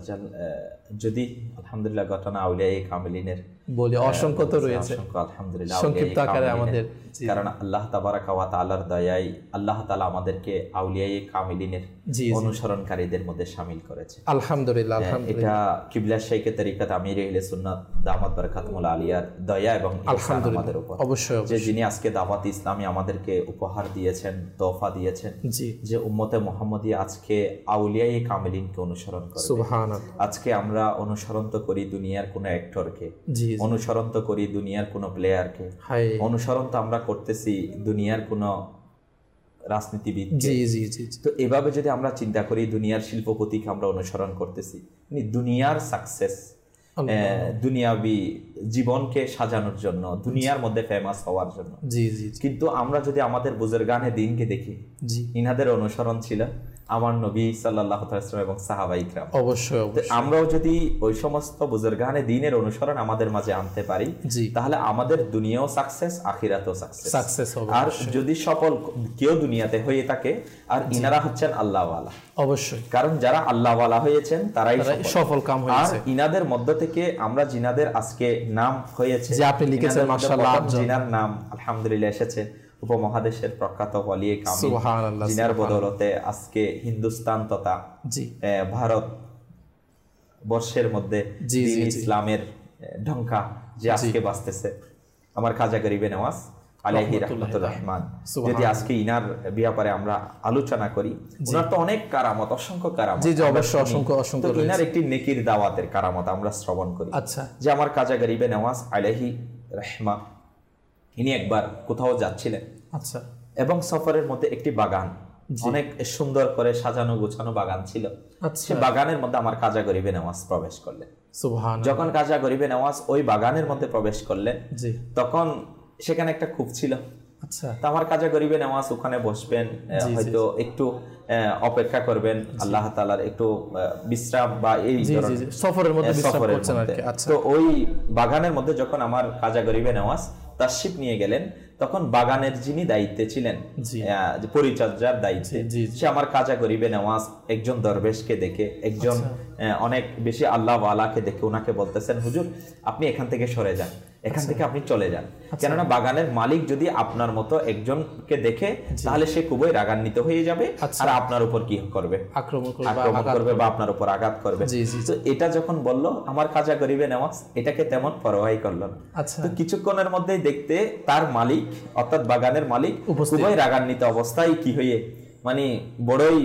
যদি আলহামদুলিল্লাহ ঘটনা আউলিয়া কামিলিনের বলি, অসংখ্য তো রয়েছে, আলহামদুলিল্লাহ সংক্ষিপ্ত আকারে আমাদের, কারণ আল্লাহ তাবারাকা ওয়া তাআলার দয়ায় আল্লাহ তাআলা আমাদেরকে আউলিয়া কামিলিনের অনুসরণকারীদের মধ্যে শামিল করেছে, আলহামদুলিল্লাহ। এটা কিবলা শাইখে তরিকত আমির আহলে সুন্নাত দামাত বারাকাতুল আলিয়ার দয়া এবং ইহসান আমাদের উপর, অবশ্যই যে যিনি আজকে দাওয়াত ইসলামী আমাদেরকে উপহার দিয়েছেন, তোফা দিয়েছেন, যে উম্মতে মুহাম্মদী আজকে আউলিয়া কামিলিনকে অনুসরণ করে। সুবহানাল্লাহ। আজকে আমরা অনুসরণ তো করি দুনিয়ার কোনো অ্যাক্টরকে, অনুসরণ তো করি দুনিয়ার কোনো প্লেয়ারকে, অনুসরণ তো আমরা করতেছি দুনিয়ার কোনো রাজনীতিবিদকে। তো এভাবে যদি আমরা চিন্তা করি দুনিয়ার শিল্পপতিকে আমরা অনুসরণ করতেছি, দুনিয়ার সাকসেস, দুনিয়াবি জীবনকে সাজানোর জন্য, দুনিয়ার মধ্যে ফেমাস হওয়ার জন্য। কিন্তু আমরা যদি আমাদের বুজুর্গানে দ্বীনকে দেখি, ইনাদের অনুসরণ ছিল আমার নবী সাল্লাল্লাহু আলাইহি ওয়াসাল্লাম এবং সাহাবায়ে কিরাম। অবশ্যই আমরাও যদি ওই সমস্ত বুজুর্গানে দ্বীনের অনুসরণ আমাদের মাঝে আনতে পারি, তাহলে আমাদের দুনিয়াও সাকসেস, আখিরাতেও সাকসেস হবে। আর যদি সফল কেউ দুনিয়াতে হয়ে থাকে, আর ইনারা হচ্ছেন আল্লাহওয়ালা, অবশ্যই, কারণ যারা আল্লাহওয়ালা হয়েছেন তারাই সফল কাম হয়েছে। আর ইনাদের মধ্য থেকে আমরা জিনাদের আজকে নাম হয়েছে, যে আপনি লিখেছেন মাশাআল্লাহ, জিনার নাম আলহামদুলিল্লাহ এসেছে উপমহাদেশের প্রখ্যাত ওয়ালি কামিল, জিনার বদৌলতে আজকে হিন্দুস্তান তথা ভারত বর্ষের মধ্যে দ্বীন ইসলামের ঢঙ্কা যে আজকে বাজতেছে। আমার খাজা গরিবে নওয়াজ আলাইহি রাহমাতুর রহমান, যদি আজকে ইনার ব্যাপারে আমরা আলোচনা করি, ওনার তো অনেক কারামত, অসংখ্য কারামত, জি অবশ্যই অসংখ্য। ইনার একটি নেকির দাওয়াতের কারামত আমরা শ্রবণ করি। আচ্ছা, যে আমার খাজা গরিবে নওয়াজ আলাইহি রাহমা, ইনি একবার কোথাও যাচ্ছিলেন, আচ্ছা, এবং সফরের মধ্যে একটি বাগান, অনেক সুন্দর করে সাজানো গোছানো বাগান ছিল। সে বাগানের মধ্যে আমার খাজা গরিবে নওয়াজ প্রবেশ করলেন। সুবহানাল্লাহ। যখন খাজা গরিবে নওয়াজ ওই বাগানের মধ্যে প্রবেশ করলেন, তখন সেখানে একটা কূপ ছিল। আচ্ছা, তো আমার খাজা গরিবে নওয়াজ ওখানে বসবেন, হয়তো একটু অপেক্ষা করবেন, আল্লাহ তাআলার একটু বিশ্রাম বা এই সফরের মধ্যে বিশ্রাম করছেন আর কি। আচ্ছা, তো ওই বাগানের মধ্যে যখন আমার খাজা গরিবে নওয়াজ তাশরিফ নিয়ে গেলেন, তখন বাগানের যিনি দায়িত্বে ছিলেন, পরিচর্যার দায়িত্বে, সে আমার খাজা গরিবে নওয়াজ একজন দরবেশকে দেখে, একজন অনেক বেশি আল্লাহ ওয়ালাকে দেখে ওনাকে বলতেছেন, হুজুর আপনি এখান থেকে সরে যান, এখান থেকে আপনি চলে যান, কেননা বাগানের মালিক যদি আপনার মতো একজনকে দেখে তাহলে সে খুবই রাগান্বিত হয়ে যাবে, আর আপনার উপর কি করবে, আক্রমণ করবে বা আপনার উপর আঘাত করবে। তো এটা যখন বলল, আমার খাজা গরিবে নওয়াজ এটাকে তেমন পরোয়াই করল না। তো কিছুক্ষণের মধ্যেই দেখতে তার মালিক, অর্থাৎ বাগানের মালিক, খুবই রাগান্বিত অবস্থায় কি হয়ে, মানে বড়ই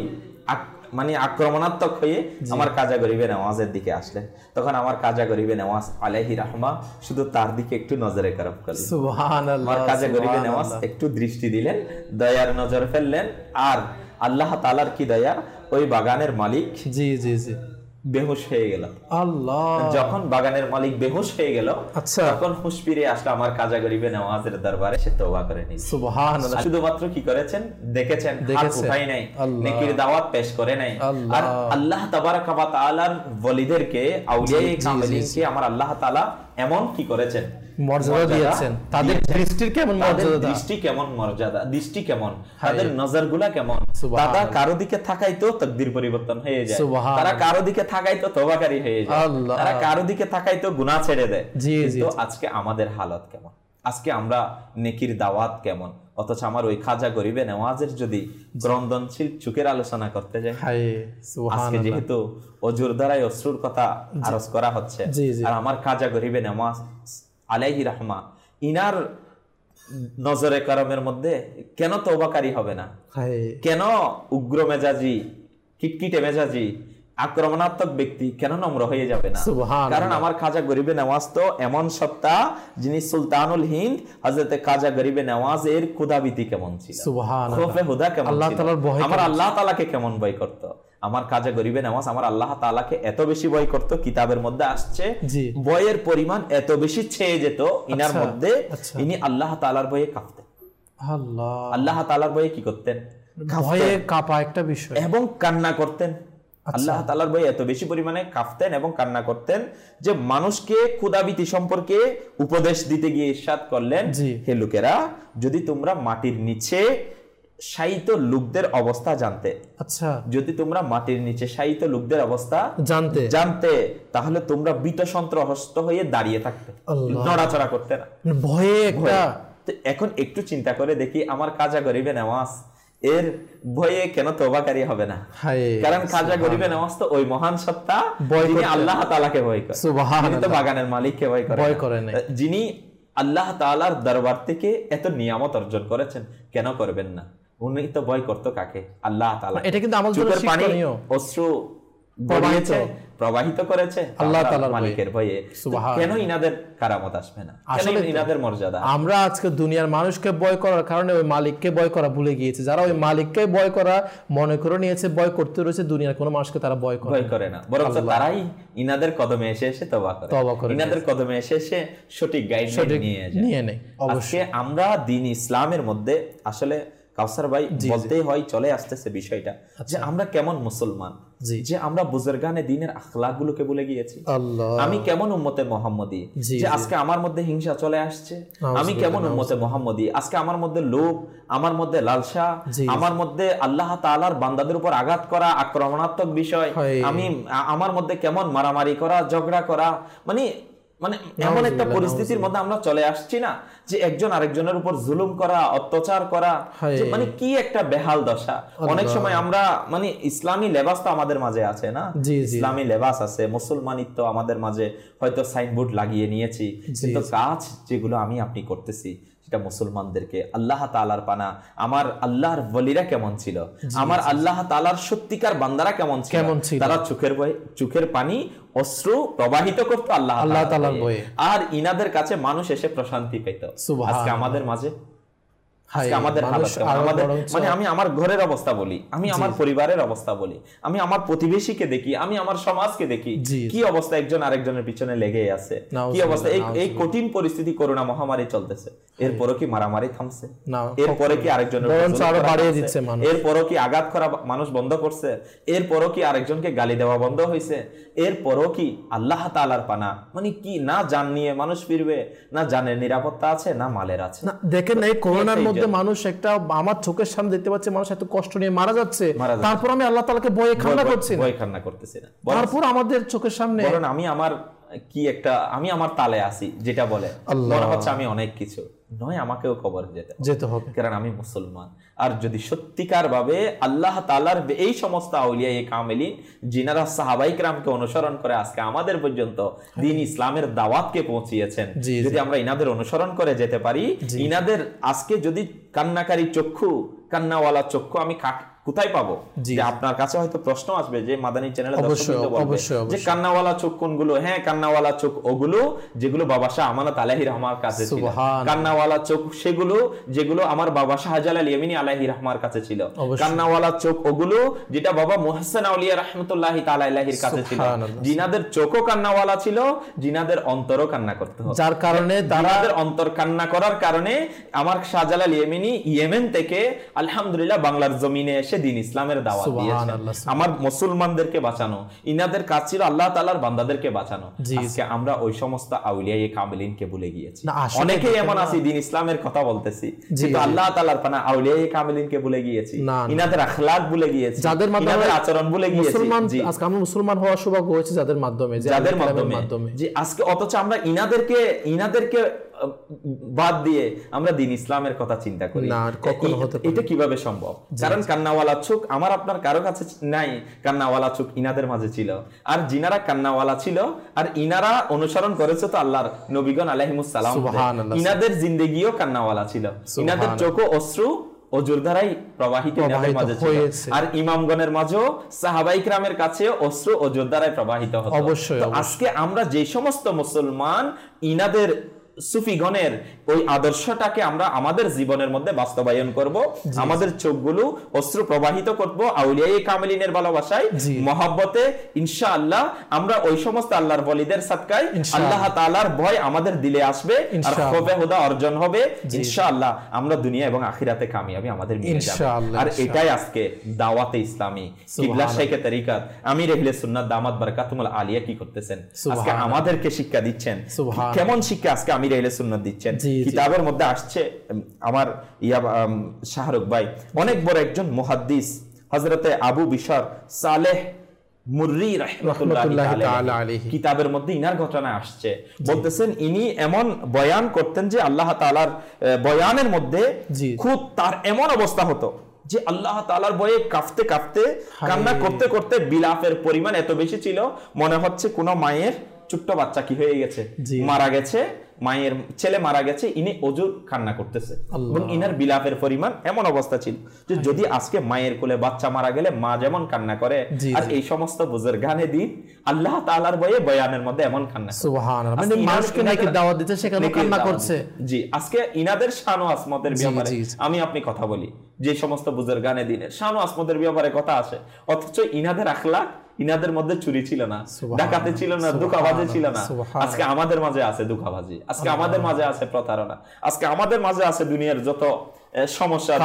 আক্রমণাত্মক হয়ে আমার খাজা গরিবে নওয়াজের দিকে আসলেন। তখন আমার খাজা গরিবে নওয়াজ আলাইহি রাহমা শুধু তার দিকে একটু নজরে করব করলেন। সুবহানাল্লাহ। আমার খাজা গরিবে নওয়াজ একটু দৃষ্টি দিলেন, দয়ার নজর ফেললেন, আর আল্লাহ তাআলার কি দয়া, ওই বাগানের মালিক বেহুশ হয়ে গেল। আল্লাহ। যখন বাগানের মালিক বেহুশ হয়ে গেল, তখন হুঁশ ফিরে আসলো আমার খাজা গরিবে নওয়াজের দরবারে, সে তওবা করে নিয়েছে। সুবহানাল্লাহ। শুধুমাত্র কি করেছেন, দেখেছেন, হাত উঠাই নাই, নেকির দাওয়াত পেশ করে নাই। আর আল্লাহ তাবারাকা ওয়া তাআলার ওয়ালিদেরকে, আউলিয়ায়ে কামিলিনকে আমার আল্লাহ তাআলা এমন কি করেছেন, মর্যাদা দিয়েছেন, তাদের দৃষ্টির কেমন মর্যাদা, দৃষ্টি কেমন মর্যাদা, দৃষ্টি কেমন, তাদের নজরগুলা কেমন। তারা কারো দিকে তাকাইতো তাকদীর পরিবর্তন হয়ে যায়, তারা কারো দিকে তাকাইতো তওবাকারী হয়ে যায়, তারা কারো দিকে তাকাইতো গুনাহ ছেড়ে দেয়। কিন্তু আজকে আমাদের হালত কেমন, আজকে আমরা নেকির দাওয়াত কেমন, অথচ আমার ওই খাজা গরিবে নওয়াজের যদি ক্রন্দনশীল চোখের আলোচনা করতে যাই, আজকে যেহেতু অজুর দ্বারাই অশ্রুর কথা আরজ করা হচ্ছে, আর আমার খাজা গরিবে নওয়াজ আলাইহি রাহমা ইনার নজরে করমের মধ্যে কেন তওবাকারী হবে না? কেন উগ্র মেজাজি, কিটকিটে মেজাজি, আক্রমণাত্মক ব্যক্তি কেন নম্র হয়ে যাবে না? কারণ আমার খাজা গরিবে নওয়াজ তো এমন সত্তা, যিনি সুলতানুল হিন্দ হযরতে খাজা গরিবে নওয়াজের খুদাবিতি কেমন ছিল, খৌফে হুদা কেমন ছিল, আমার আল্লাহ তাআলাকে কেমন ভয় করত। আমার খাজা গরিবে নওয়াজ আমার আল্লাহ তাআলাকে এত বেশি ভয় করত, কিতাবের মধ্যে আসছে ভয়ের পরিমাণ এত বেশি ছেয়ে যেত ইনার মধ্যে, ইনি আল্লাহ তাআলার ভয়ে কাঁপতেন। আল্লাহ তাআলার ভয়ে কি করতেন? ভয়ে কাঁপা একটা বিষয়, এবং কান্না করতেন। আল্লাহ তাআলার ভয়ে এত বেশি পরিমাণে কাঁপতেন এবং কান্না করতেন যে মানুষকে খুদাবিতি সম্পর্কে উপদেশ দিতে গিয়ে ইরশাদ করলেন, হে লোকেরা, যদি তোমরা মাটির নিচে শায়িত লোকদের অবস্থা জানতে, যদি তোমরা মাটির নিচে শায়িত লোকদের অবস্থা জানতে তাহলে তোমরা ভীত সন্ত্রস্ত হয়ে দাঁড়িয়ে থাকতে, নড়াচড়া করতে না, ভয়ে একটা। এখন একটু চিন্তা করে দেখি আমার খাজা গরিবে নওয়াজ এর ভয়ে কেন তওবাকারী হবে না? কারণ খাজা গরিবে নওয়াজ তো ওই মহান সত্তা যিনি আল্লাহ তাআলাকে ভয় করে, তিনি তো বাগানের মালিককে ভয় করে না, যিনি আল্লাহ তাআলার দরবার থেকে এত নিয়ামত অর্জন করেছেন, কেন করবেন না? উনি তো ভয় করতো কাকে? আল্লাহ তাআলা। এটা কিন্তু আমাদের জন্য শিক্ষণীয়। অশ্রু প্রবাহিত করেছে আল্লাহ তাআলার মালিকের ভয়ে। কেন ইনাদের কারামত আসবে না? কেন ইনাদের মর্যাদা? আমরা আজকে দুনিয়ার মানুষকে ভয় করার কারণে ওই মালিককে ভয় করা ভুলে গিয়েছে। যারা ওই মালিককে ভয় করা মনে করে নিয়েছে, ভয় করতে রয়েছে, দুনিয়ার কোনো মানুষকে তারা ভয় করে না, বরং তারাই ইনাদের কদমে এসে এসে তওবা করে, ইনাদের কদমে এসে এসে সঠিক গাইডলাইন নিয়ে নেয়। অবশ্যই আমরা দ্বীন ইসলামের মধ্যে আসলে কাউসার ভাই বলতেই হয়, চলে আসতেছে বিষয়টা যে আমরা কেমন মুসলমান, যে আমরা বুজুর্গানে দ্বীনের আখলাক গুলোকে ভুলে গিয়েছি। আমি কেমন উম্মতে মুহাম্মদী, যে আজকে আমার মধ্যে হিংসা চলে আসছে। আমি কেমন উম্মতে মুহাম্মদী, আজকে আমার মধ্যে লোভ, আমার মধ্যে লালসা, আমার মধ্যে আল্লাহ তাআলার বান্দাদের উপর আঘাত করা, আক্রমণাত্মক বিষয়, আমি আমার মধ্যে কেমন মারামারি করা, ঝগড়া করা, মানে এমন একটা পরিস্থিতির মধ্যে আমরা চলে আসছি না, যে একজন আরেকজনের উপর জুলুম করা, অত্যাচার করা, মানে কি একটা বেহাল দশা। অনেক সময় আমরা ইসলামী লেবাস তো আমাদের মাঝে আছে না, ইসলামী লেবাস আছে, মুসলমানিত্ব আমাদের মাঝে হয়তো সাইনবোর্ড লাগিয়ে নিয়েছি, কিন্তু কাজ যেগুলো আমি আপনি করতেছি সেটা মুসলমানদেরকে আল্লাহ তাআলার পানা, আমার আল্লাহর ওলিরা কেমন ছিল, আমার আল্লাহ তাআলার সত্যিকার বান্দারা কেমন ছিল, তারা চোখের পানি অশ্রু প্রবাহিত করতো আল্লাহ তাআলার ভয়ে, আর ইনাদের কাছে মানুষ এসে প্রশান্তি পেত। আজকে আমাদের মাঝে আমাদের আমি আমার ঘরের অবস্থা বলি, আমি আমার পরিবারের অবস্থা বলি, আমি আমার প্রতিবেশীকে দেখি, আমি আমার সমাজকে দেখি, কি অবস্থা একজন আরেকজনের পিছনে লেগে আছে, কি অবস্থা। এই কঠিন পরিস্থিতি, করোনা মহামারী চলতেছে, এরপরও কি মারামারি থামছে? এরপরে কি আরেকজনের এরপরও কি আঘাত করা মানুষ বন্ধ করছে? এরপরও কি আরেকজনকে গালি দেওয়া বন্ধ হয়েছে? এরপরও কি আল্লাহ তাআলার পানা, কি না জান নিয়ে মানুষ ফিরবে, না জানের নিরাপত্তা আছে, না মালের আছে। দেখেন এই করোনার মধ্যে মানুষ একটা, আমার চোখের সামনে দেখতে পাচ্ছি মানুষ এত কষ্ট নিয়ে মারা যাচ্ছে, তারপর আমি আল্লাহ তাআলাকে ভয়ে কান্না করতেছি না, তারপর আমাদের চোখের সামনে আমি আমার কি একটা, আমি আমার তালে আছি, যেটা বলে মনে হচ্ছে আমি অনেক কিছু নয়, আমাকেও কবর যেতে হবে, কারণ আমি মুসলমান। আর যদি সত্যিকার ভাবে আল্লাহ তাআলার এই সমস্ত আউলিয়া কামেলিন যিনারা সাহাবায়ে কেরামকে অনুসরণ করে আজকে আমাদের পর্যন্ত দ্বীন ইসলামের দাওয়াতকে পৌঁছিয়েছেন, যদি আমরা ইনাদের অনুসরণ করে যেতে পারি, ইনাদের আজকে যদি কান্নাকারী চক্ষু, কান্নাওয়ালা চক্ষু আমি কোথায় পাবো? যে আপনার কাছে হয়তো প্রশ্ন আসবে যে মাদানী চ্যানেলে দর্শকবৃন্দ বলবে যে কান্নাওয়ালা চোখ কোনগুলো? হ্যাঁ, কান্নাওয়ালা চোখ ওগুলো যেগুলো বাবা শাহ আমানত আলাইহি রহমার কাছে ছিল। কান্নাওয়ালা চোখ সেগুলো যেগুলো আমার বাবা শাহজালাল ইয়ামিনী আলাইহি রহমার কাছে ছিল। কান্নাওয়ালা চোখ ওগুলো যেটা বাবা মুহসিন আউলিয়া রাহমাতুল্লাহি তাআলা আলাইহির কাছে ছিল, জিনাদের চোখও কান্নাওয়ালা ছিল, জিনাদের অন্তরও কান্না করতে হবে, যার কারণে তাদের অন্তর কান্না করার কারণে আমার শাহজালাল ইয়ামিনী ইয়েমেন থেকে আলহামদুলিল্লাহ বাংলার জমিনে এসে দ্বীন ইসলামের দাওয়াত দিয়েছেন। আমার মুসলমানদেরকে বাঁচানো, ইনাদের কাজ ছিল আল্লাহ তাআলার বান্দাদেরকে বাঁচানো। আজকে আমরা ওই সমস্ত আউলিয়া কামিলিনকে ভুলে গিয়েছি। অনেকেই এমন আছে দ্বীন ইসলামের কথা বলতেছি, কিন্তু আল্লাহ তাআলার পানা আউলিয়া কামিলিনকে ভুলে গিয়েছি, ইনাদের আখলাক ভুলে গিয়েছি, যাদের মাধ্যমে আচরণ ভুলে গিয়েছি। আজকে আমরা মুসলমান হওয়ার সৌভাগ্য হয়েছে যাদের মাধ্যমে যে আজকে অথচ আমরা ইনাদেরকে বাদ দিয়ে আমরা দিন ইসলামের কথা চিন্তা করি, এটা কিভাবে সম্ভব? কারণ কান্নাওয়ালা চোখ আমার আপনার কারো কাছে নাই, কান্নাওয়ালা চোখ ইনাদের মাঝে ছিল। আর জিনারা কান্নাওয়ালা ছিল আর ইনারা অনুসরণ করেছে তো আল্লাহর নবীগণ আলাইহিমুস সালাম, ইনাদের জিন্দেগিও কান্নাওয়ালা ছিল, ইনাদের চোখও অশ্রু অজুর দ্বারাই প্রবাহিত ইনাদের মাঝে ছিল। আর ইমামগণের মাঝেও সাহাবায়ে কিরামের কাছে অশ্রু অজুর দ্বারাই প্রবাহিত হতো। অবশ্যই আজকে আমরা যে সমস্ত মুসলমান ইনাদের সুফিগণের ওই আদর্শটাকে আমরা আমাদের জীবনের মধ্যে বাস্তবায়ন করব, আমাদের চোখগুলো অশ্রু প্রবাহিত করব আউলিয়ায়ে কামিলিনের ভালোবাসায় মহব্বতে, ইনশাআল্লাহ আমরা ওই সমস্ত আল্লাহর ওলিদের সাদকায় আল্লাহ তাআলার ভয় আমাদের দিলে আসবে আর খৌফে খুদা অর্জন হবে, ইনশাআল্লাহ আমরা দুনিয়া এবং আখিরাতে কামিয়াবি আমাদের মিলে যাবে। আর এটাই আজকে দাওয়াতে ইসলামী কিবলা শেখে তরিকত আমির আহলে সুন্নাত দামাত বারাকাতুল আলিয়া কি করতেছেন, আজকে আমাদেরকে শিক্ষা দিচ্ছেন। কেমন শিক্ষা আজকে আমির আহলে সুন্নাত দিচ্ছেন? কিতাবের মধ্যে আসছে, আমার শাহরুখ ভাই অনেক বড় একজন মুহাদ্দিস হযরতে আবু বিশর সালেহ মুররি রাহমাতুল্লাহি তাআলা আলাইহি কিতাবের মধ্যে ইনার ঘটনা আসছে, বলতেছেন ইনি এমন বয়ান করতেন যে আল্লাহ তাআলার বয়ানের মধ্যে খুব তার এমন অবস্থা হতো যে আল্লাহ তাআলার ভয়ে কাঁপতে কাঁপতে কান্না করতে করতে বিলাপের পরিমাণ এত বেশি ছিল, মনে হচ্ছে কোন মায়ের ছোট্ট বাচ্চা কি হয়ে গেছে, মারা গেছে, মায়ের ছেলে মারা গেছে, ইনি অজুর কান্না করতেছে এবং ইনার বিলাপের পরিমাণ এমন অবস্থা ছিল যে যদি আজকে মায়ের কোলে বাচ্চা মারা গেলে মা যেমন কান্না করে, আর এই সমস্ত বুজুর্গানে দিন আল্লাহ তাআলার ভয়ে বয়ানের মধ্যে এমন কান্না, সুবহানাল্লাহ, মানে মানুষকে নাকি দাওয়াত দিতে সেখানে কান্না করছে। জি, আজকে ইনাদের শান ও আসমতের ব্যাপারে আমি আপনি কথা বলি, যে সমস্ত বুজুর্গানে দিনের শান ও আসমতের ব্যাপারে কথা আসে, অথচ ইনাদের আখলাক, ইনাদের মধ্যে চুরি ছিল না, ডাকাতি ছিল না, ধোঁকাবাজি ছিল না। আজকে আমাদের মাঝে আছে ধোঁকাবাজি, আজকে আমাদের মাঝে আছে প্রতারণা, আজকে আমাদের মাঝে আছে দুনিয়ার যত সমস্যা,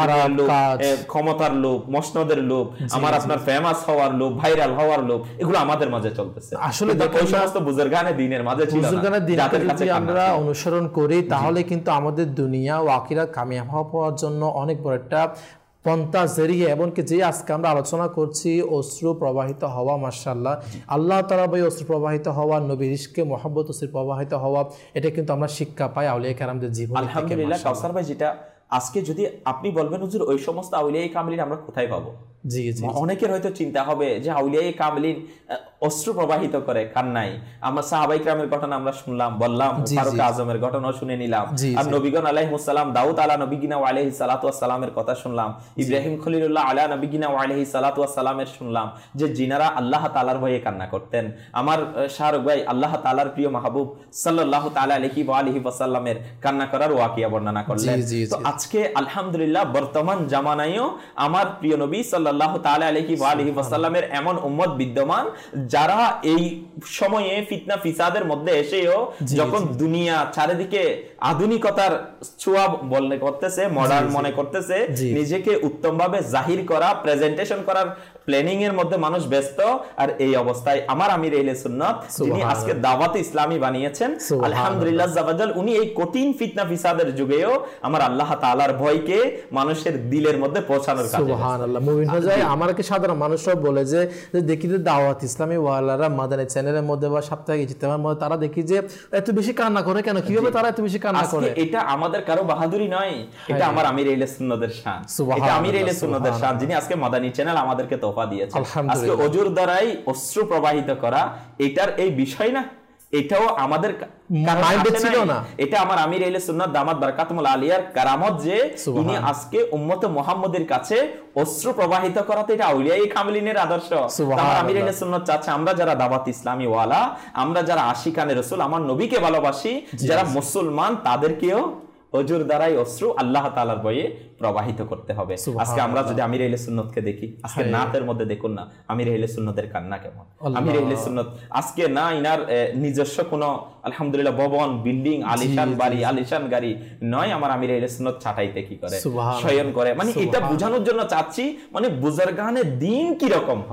ক্ষমতার লোভ, মসনদের লোভ, আমার আপনার ফেমাস হওয়ার লোভ, ভাইরাল হওয়ার লোভ, এগুলো আমাদের মাঝে চলতেছে। আসলে ওই সমস্ত বুজুর্গানে দ্বীনের মাঝে ছিল না। বুজুর্গানে দ্বীনকে যদি আমরা অনুসরণ করি তাহলে কিন্তু আমাদের দুনিয়া ও আখিরাত কামিয়াব হওয়ার জন্য অনেক বড় একটা পন্থা জরিয়ে, এমনকি যে আজকে আমরা আলোচনা করছি অশ্রু প্রবাহিত হওয়া, মাশাআল্লাহ আল্লাহ তাআলা বই অশ্রু প্রবাহিত হওয়া, নবীর ইশকে মুহাব্বত অশ্রু প্রবাহিত হওয়া, এটা কিন্তু আমরা শিক্ষা পাই আউলিয়া কেরামদের জীবন থেকে। আলহামদুলিল্লাহ কাউসার ভাই, যেটা আজকে যদি আপনি বলবেন হুজুর ওই সমস্ত আউলিয়ায়ে কামিলিন আমরা কোথায় পাবো? জি জি, অনেকের হয়তো চিন্তা হবে যে আউলিয়ায়ে কামিলিন অশ্রু প্রবাহিত করে কান্নায়। আমরা সাহাবায়ে কিরামের ঘটনা আমরা শুনলাম, বললাম, ফারুক আজমের ঘটনাও শুনে নিলাম, আর নবীগণ আলাইহিস সালাম, দাউদ আলা নবিগিনা ওয়া আলাইহিস সালাতু ওয়াস সালামের কথা শুনলাম, ইব্রাহিম খলিলুল্লাহ আলা নবিগিনা ওয়া আলাইহিস সালাতু ওয়াস সালামের শুনলাম যে জিনারা আল্লাহ তাআলার ভয়ে কান্না করতেন। আমার শাহরুখ ভাই আল্লাহ তাআলার প্রিয় মাহবুব সাল্লাল্লাহু তাআলা আলাইহি ওয়া আলিহি ওয়াসাল্লামের কান্না করার ওয়াকিয়া বর্ণনা করলেন। তো আজকে আলহামদুলিল্লাহ বর্তমান জামানায়ও আমার প্রিয় নবী সাল্লাল্লাহু তাআলা আলাইহি ওয়া আলিহি ওয়াসাল্লামের এমন উম্মত বিদ্যমান যারা এই সময়ে ফিতনা ফিসাদের মধ্যে এসেও যখন দুনিয়া চারিদিকে আধুনিকতার ছোঁয়া বলনে করতেছে, মডার্ন মনে করতেছে, নিজেকে উত্তমভাবে জাহির করা, প্রেজেন্টেশন করার প্ল্যানিং এর মধ্যে মানুষ ব্যস্ত, আর এই অবস্থায় আমার আমির আহলে সুন্নাত যিনি আজকে দাওয়াত ইসলামী বানিয়েছেন আলহামদুলিল্লাহ জাওয়াজাল, উনি এই কঠিন ফিতনা ফিসাদের যুগেও আমার আল্লাহ তাআলার ভয়কে মানুষের দিলের মধ্যে পৌঁছানোর কাজে। সুবহানাল্লাহ, মুমিন হয়ে যায়। আমারকে সাধারণ মানুষরা বলে যে দেখি যে দাওয়াত ইসলামী ওয়ালারা মাদানী চ্যানেলের মধ্যে বা সাপ্তাহিক ইজতেমার মধ্যে তারা দেখি যে এত বেশি কান্না করে কেন, কিভাবে তারা এত বেশি কান্না করে? এটা আমাদের কারো বাহাদুরি নয়, এটা আমার আমির আহলে সুন্নাতের শান, এটা আমির আহলে সুন্নাতের শান যিনি আজকে মাদানী চ্যানেল আমাদেরকে তোফা দিয়েছেন। আজকে অজুর দ্বারাই অশ্রু প্রবাহিত করা, এটার এই বিষয় না, এটাও আমাদের মাইন্ডে ছিল না, এটা আমার আমির আহলে সুন্নাত দামাত বারাকাতুল আলিয়ার কারামত যে ইনি আজকে উম্মতে মুহাম্মদের কাছে অশ্রু প্রবাহিত করাতে, এটা আউলিয়ায়ে কামিলিনের আদর্শ। আমার আমির আহলে সুন্নাত চাচ্ছে আমরা যারা দাওয়াত ইসলামী ওয়ালা, আমরা যারা আশিকানে রাসূল, আমার নবীকে ভালোবাসি, যারা মুসলমান, তাদেরকেও অজুর দ্বারাই অশ্রু আল্লাহ তাআলার ভয়ে প্রবাহিত করতে হবে। আজকে আমরা যদি আমির আহলে সুন্নাতকে দেখি, আজকে নাতের মধ্যে দেখুন না আমির আহলে সুন্নাতের কান্না কেমন। আমির আহলে সুন্নাত আজকে না ইনার নিজস্ব কোনো আলহামদুলিল্লাহ ভবন, বিল্ডিং, আলিশান বাড়ি, আলিশান গাড়ি নয়, আমার আমির আহলে সুন্নাত ছাটাইতে কি করে, শয়ন করে, মানে এটা বোঝানোর জন্য চাচ্ছি, মানে বুজুর্গানে দ্বীন কি রকম হয়।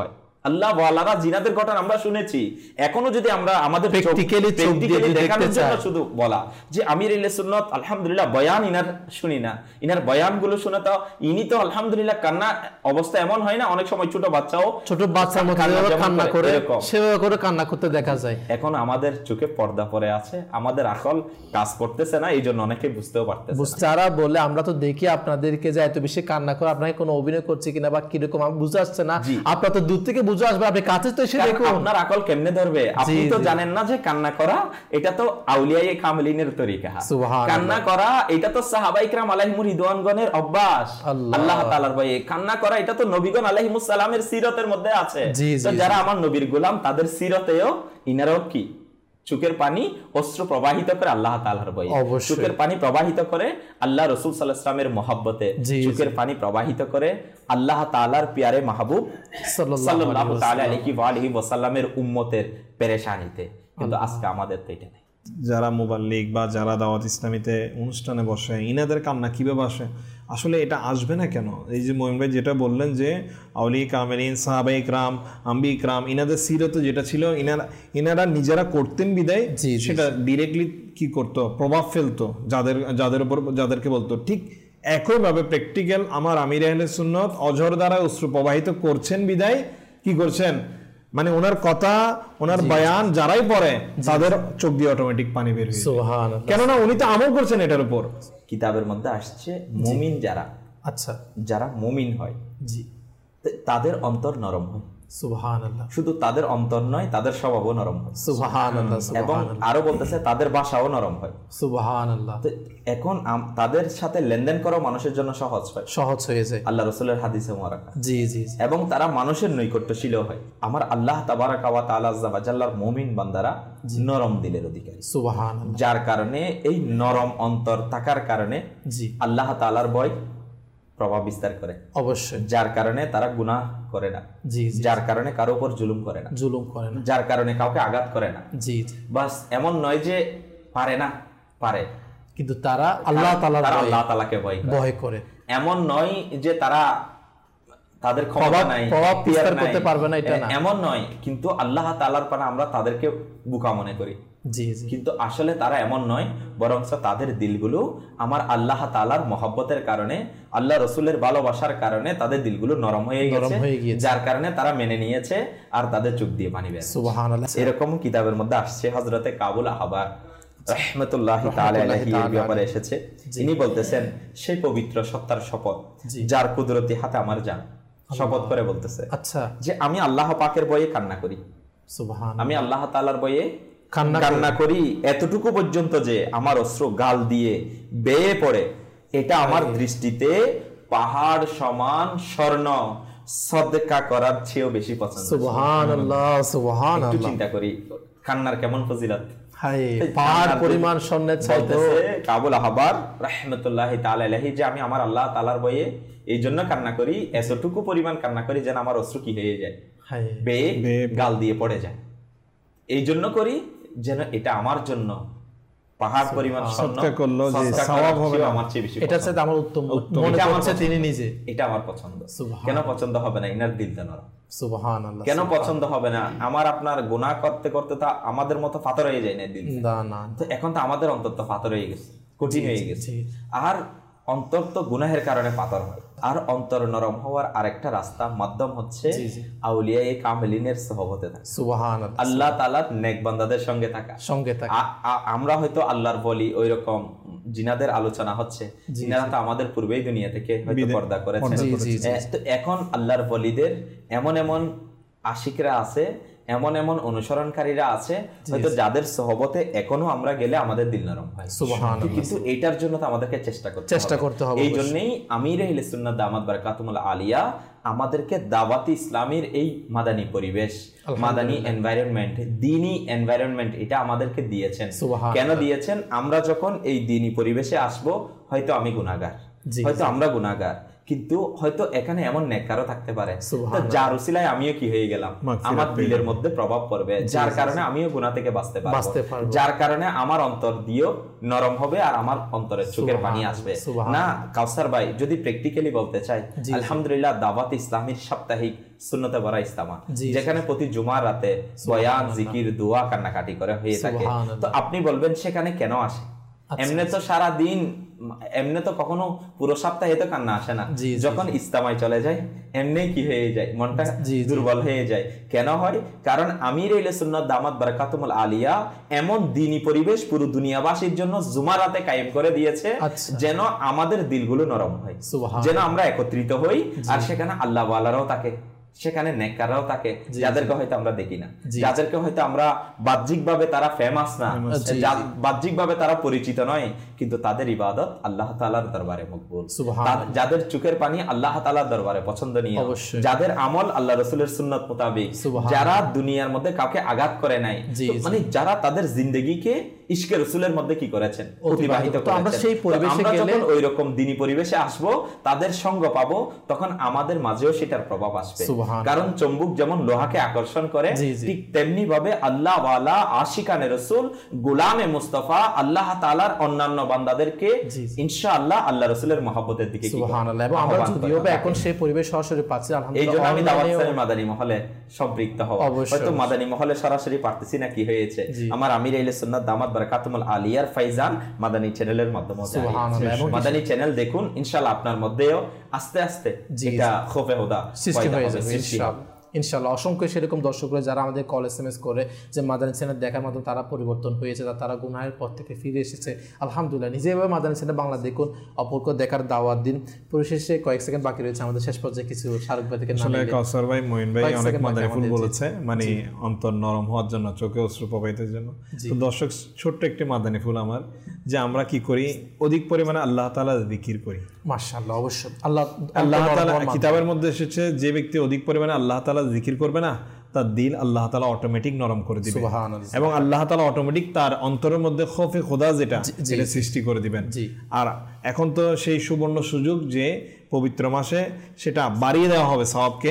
আল্লাহ ওয়ালারা জিনাদের ঘটনা আমরা শুনেছি। এখনো যদি আমরা আমাদের প্র্যাকটিক্যালি দেখানোর জন্য শুধু বলা যে আমির আহলে সুন্নাত আলহামদুলিল্লাহ বয়ান ইনার শুনি না, ইনার বয়ানগুলো শুনে তো ইনি তো আলহামদুলিল্লাহ কান্না অবস্থা এমন হয় না, অনেক সময় ছোট বাচ্চার মতো কান্না করে সেভাবে করে কান্না করতে দেখা যায়। এখন আমাদের চোখে পর্দা পড়ে আছে, আমাদের আকল কাজ করতেছে না, এই জন্য অনেকে বুঝতেও পারতেছে না। যারা বলে আমরা তো দেখি আপনাদেরকে যে এত বেশি কান্না করে, আপনাকে কোনো অভিনয় করছে কিনা বা কিরকম আমি বুঝে আসছে না, আপনার তো দূর থেকে বুঝে আসবে, আপনি কাছে তো এসে দেখুন। আপনার আকল কেমনে ধরবে? আপনি তো জানেন না যে কান্না করা এটা তো আউলিয়ায়ে কামিলিনের তরিকা। কান্না করা এটা তো সাহাবায়ে কিরাম আলাইহিমুর রিদওয়ানগণের অভ্যাস। আল্লাহ তাআলার ভয়ে কান্না করা এটা তো নবীগণ আলাইহিমুস সালামের সিরতের মধ্যে আছে। তো যারা আমার নবীর গোলাম তাদের সিরতেও ইনারাও কি চোখের পানি অশ্রু প্রবাহিত করে আল্লাহ তাআলার ভয়ে, চোখের পানি প্রবাহিত করে আল্লাহ রাসূল সাল্লাল্লাহু আলাইহি ওয়াসাল্লামের মহব্বতে, চোখের পানি প্রবাহিত করে আল্লাহ তাআলার প্যারে মাহবুব সাল্লাল্লাহু তাআলা আলাইহি ওয়া আলিহি ওয়াসাল্লামের উম্মতের পেরেশানিতে। কিন্তু আজকে আমাদের তো এটা নেই। যারা মুবাল্লিগ বা যারা দাওয়াত ইসলামীতে অনুষ্ঠানে বসে ইনাদের কান্না কিভাবে আসে? আসলে এটা আসবে না কেন? এই যে মঈন ভাই যেটা বললেন যে আউলিয়া কামেলিন, সাহাবায়ে কিরাম, আম্বিয়া কিরাম ইনাদের সিরতে যেটা ছিল ইনারা নিজেরা করতেন বিদায় সেটা ডিরেক্টলি কি করতো, প্রভাব ফেলতো যাদের উপর, যাদেরকে বলতো। ঠিক একইভাবে প্র্যাকটিক্যাল আমার আমির আহলে সুন্নাত অজর দ্বারা অশ্রু প্রবাহিত করছেন বিদায় কি করছেন, মানে ওনার কথা ওনার বয়ান যারাই পড়ে তাদের চোখ দিয়ে অটোমেটিক পানি বের হয়। সুবহানাল্লাহ। কেননা উনি তো আমল করছেন এটার উপর। কিতাবের মধ্যে আসছে মুমিন যারা, আচ্ছা যারা মুমিন হয় জি তাদের অন্তর নরম হয়। সুবহানাল্লাহ। শুধু তাদের অন্তর নয়, তাদের স্বভাবও নরম হয়। সুবহানাল্লাহ। এবং আরো বলতেছে তাদের ভাষাও নরম হয়। সুবহানাল্লাহ। এখন তাদের সাথে লেনদেন করা মানুষের জন্য সহজ হয়ে যায় আল্লাহ রাসূলের হাদিসে মুবারাকা। জি জি। এবং তারা মানুষের নৈকট্যশীল হয়। আমার আল্লাহ তাবারাকা ওয়া তাআলা আযজা ওয়া জাল্লার মুমিন বান্দারা নরম দিলের অধিকারী। সুবহানাল্লাহ। যার কারণে এই নরম অন্তর থাকার কারণে জি আল্লাহ তাআলার ভয় প্রভাব বিস্তার করে অবশ্যই, যার কারণে তারা গুনাহ করে না, যার কারণে কারো উপর জুলুম করে না, যার কারণে কাউকে আঘাত করে না। জি বাস এমন নয় যে পারে না, পারে, কিন্তু তারা আল্লাহ তাআলাকে ভয় করে। এমন নয় যে তারা তাদের ক্ষমতা নাই, প্রভাব বিস্তার করতে পারবে না, এটা না, এমন নয়। কিন্তু আল্লাহ তাআলার পানে আমরা তাদেরকে বোকা মনে করি, কিন্তু আসলে তারা এমন নয়, বরং তাদের দিলগুলো আমার আল্লাহ তাআলার মহব্বতের কারণে, আল্লাহ রসুলের ভালোবাসার কারণে তাদের দিলগুলো নরম হয়ে গেছে, যার কারণে তারা মেনে নিয়েছে আর তাদের চোখ দিয়ে পানি বের। সুবহানাল্লাহ। এরকম কিতাবের মধ্যে আসছে, হযরতে কাবুল আহবার রাহমাতুল্লাহি তাআলা আলাইহি এর ব্যাপারে এসেছে। তিনি বলতেছেন সেই পবিত্র সত্তার শপথ যার কুদরতি হাতে আমার জান, শপথ করে বলতেছে আচ্ছা যে আমি আল্লাহ পাকের ভয়ে কান্না করি। সুবহানাল্লাহ। আমি আল্লাহ তাআলার ভয়ে কান্না করি এতটুকু পর্যন্ত যে আমার অশ্রু গাল দিয়ে বেয়ে পড়ে, এটা আমার দৃষ্টিতে পাহাড় সমান স্বর্ণ সদকা করার চেয়েও বেশি পছন্দ। সুবহানাল্লাহ সুবহানাল্লাহ। একটু চিন্তা করি কান্নার কেমন ফজিলত, পাহাড় পরিমাণ স্বর্ণের চাইতে। কাবুল আহবার রাহমাতুল্লাহি তাআলা আলাইহি যে আমি আমার আল্লাহ তাআলার ভয়ে এই জন্য কান্না করি, এতটুকু পরিমাণ কান্না করি যেন আমার অশ্রু কি হয়ে যায়, বেয়ে গাল দিয়ে পড়ে যায়। এই জন্য করি যেন এটা আমার জন্য পাহাড় পরিমাণ স্বর্ণ করলো যে সওয়াব হবে আমার চেয়ে বেশি, এটা চাইতে আমার উত্তম মনে হচ্ছে তিনি নিজে, এটা আমার পছন্দ। কেন পছন্দ হবে না? ইনার দিলটা নরম। সুবহানাল্লাহ। কেন পছন্দ হবে না? আমার আপনার গুনাহ করতে করতে তা আমাদের মতো পাথর হয়ে যায় না দিল, না তো এখন তো আমাদের অন্তর তো পাথর হয়ে গেছে, কঠিন হয়ে গেছে। আর অন্তর তো গুনাহের কারণে পাথর হয়। আর অন্তর নরম হওয়ার আরেকটা রাস্তা মাধ্যম হচ্ছে আউলিয়ায়ে কামিলিনের সুহবতে থাকা। সুবহানাল্লাহ। আল্লাহ তাআলার নেক বান্দাদের সঙ্গে থাকা। আমরা হয়তো আল্লাহর ওলি ওইরকম জিনাদের আলোচনা হচ্ছে, জিনারা তো আমাদের পূর্বেই দুনিয়া থেকে হয়তো পর্দা করেছে। তো এখন আল্লাহর ওলিদের এমন এমন আশিকরা আছে, এমন এমন অনুসরণকারীরা আছে হয়তো যাদের সহবতে এখনো আমরা গেলে আমাদের দিল নরম হয়। সুবহানাল্লাহ। কিন্তু এটার জন্য তো আমাদেরকে চেষ্টা করতে হবে। এই জন্যই আমির আহলে সুন্নাত দামাত বারাকাতুহুল আলিয়া আমাদেরকে দাওয়াত ইসলামের এই মাদানী পরিবেশ, মাদানী এনভায়রনমেন্ট, দ্বীনি এনভায়রনমেন্ট এটা আমাদেরকে দিয়েছেন। কেন দিয়েছেন? আমরা যখন এই দ্বীনি পরিবেশে আসব, হয়তো আমি গুনাহগার, হয়তো আমরা গুনাহগার, কিন্তু হয়তো এখানে এমন নেককারও থাকতে পারে যার উসিলায় আমিও কি হয়ে গেলাম, আমার দিলের মধ্যে প্রভাব পড়বে, যার কারণে আমিও গুনাহ থেকে বাঁচতে পারবো, যার কারণে আমার অন্তর দিয়েও নরম হবে আর আমার অন্তরের চোখের পানি আসবে না। কাউসার ভাই যদি প্র্যাকটিক্যালি বলতে চাই, আলহামদুলিল্লাহ দাওয়াত ইসলামীর সাপ্তাহিক সুন্নতে ভরা ইজতেমা, যেখানে প্রতি জুমার রাতে বয়ান, জিকির, দোয়া, কান্নাকাটি করে হয়ে থাকে, তো আপনি বলবেন সেখানে কেন আসে? এমনি তো সারা দিন, এমনি তো কখনো পুরো সপ্তাহে তো কান্না আসে না, যখন ইজতেমায় চলে যায় এমনি কি হয়ে যায়, মনটা দুর্বল হয়ে যায়। কেন হয়? কারণ আমির আহলে সুন্নাত দামাত বারাকাতুহুল আলিয়া এমন দ্বীনি পরিবেশ পুরো দুনিয়াবাসীর জন্য জুমার রাতে কায়েম করে দিয়েছে, যেন আমাদের দিলগুলো নরম হয়, যেন আমরা একত্রিত হই, আর সেখানে আল্লাহ ওয়ালারাও থাকে, সেখানে নেককাররাও থাকে, যাদেরকে হয়তো আমরা দেখি না, যাদেরকে হয়তো আমরা বাহ্যিকভাবে তারা ফেমাস না, বাহ্যিকভাবে তারা পরিচিত নয়, কিন্তু তাদের ইবাদত আল্লাহ তাআলার দরবারে মকবুল, যাদের চোখের পানি আল্লাহ তাআলার দরবারে পছন্দনীয়, যাদের আমল আল্লাহ রাসূলের সুন্নাত মোতাবেক, যারা দুনিয়ার মধ্যে কাউকে আঘাত করে নাই, মানে যারা তাদের জিন্দেগিকে ইশকে রাসূলের মধ্যে কি করেছেন, অতিবাহিত করেছেন। আমরা সেই পরিবেশে গেলে, ওই রকম দ্বীনি পরিবেশে আসবো, তাদের সঙ্গ পাবো, তখন আমাদের মাঝেও সেটার প্রভাব আসবে। কারণ চুম্বক যেমন লোহাকে আকর্ষণ করে, ঠিক তেমনি ভাবে আল্লাহ ওয়ালা আশিকানে রাসূল গোলামে মুস্তাফা আল্লাহ তাআলার অন্যান্য বান্দাদেরকে ইনশাআল্লাহ আল্লাহ রাসূলের মহব্বতের দিকে সুবহানাল্লাহ। এবং আমরা যদিও এখন সেই পরিবেশ সরাসরি পাচ্ছি আলহামদুলিল্লাহ, এইজন্য আমি দাওয়াত ইসলামের মাদানী মহলে সম্পৃক্ত হওয়া, হয়তো মাদানী মহলে সরাসরি পারতেছি না, কি হয়েছে আমার আমির আহলে সুন্নাত দামাত বারাকাতুহুল আলিয়ার ফাইজান মাদানী চ্যানেলের মাধ্যমে, মাদানী চ্যানেল দেখুন, ইনশাআল্লাহ আপনার মধ্যেও আস্তে আস্তে এটা খোফে হুদা সৃষ্টি হয়ে যাবে ইনশাআল্লাহ। অসংখ্য সেরকম দর্শকরা যারা আমাদের কল SMS করে যে মাদানী চ্যানেল দেখার মাধ্যমে তারা পরিবর্তন হয়েছে, তারা গুনাহের পথ থেকে ফিরে এসেছে, আলহামদুলিল্লাহ। নিজে এভাবে মাদানী চ্যানেল বাংলা দেখুন, অপরকে দেখার দাওয়াত দিন। পরিশেষে কয়েক সেকেন্ড বাকি রয়েছে আমাদের, শেষ পর্যায়ে কিছু শাহরুখ ভাই থেকে কাউসার ভাই, মঈন ভাই অনেক মাদানী ফুল বলেছে, মানে অন্তর নরম হওয়ার জন্য, চোখে অশ্রু প্রবাহিতের জন্য। তো দর্শক, ছোট্ট একটি মাদানী ফুল আমার, যে আমরা কি করি, অধিক পরিমাণে আল্লাহ তাআলা জিকির করি। মাশাআল্লাহ, অবশ্যই আল্লাহ তাআলা কিতাবের মধ্যে এসেছে, যে ব্যক্তি অধিক পরিমাণে আল্লাহ তাআলা জিকির করবে না, তার দিল আল্লাহ তাআলা অটোমেটিক নরম করে দিবেন, এবং আল্লাহ তাআলা অটোমেটিক তার অন্তরের মধ্যে খৌফে খোদা যেটা সৃষ্টি করে দিবেন। আর এখন তো সেই সুবর্ণ সুযোগ যে পবিত্র মাসে সেটা বাড়িয়ে দেওয়া হবে সওয়াবকে,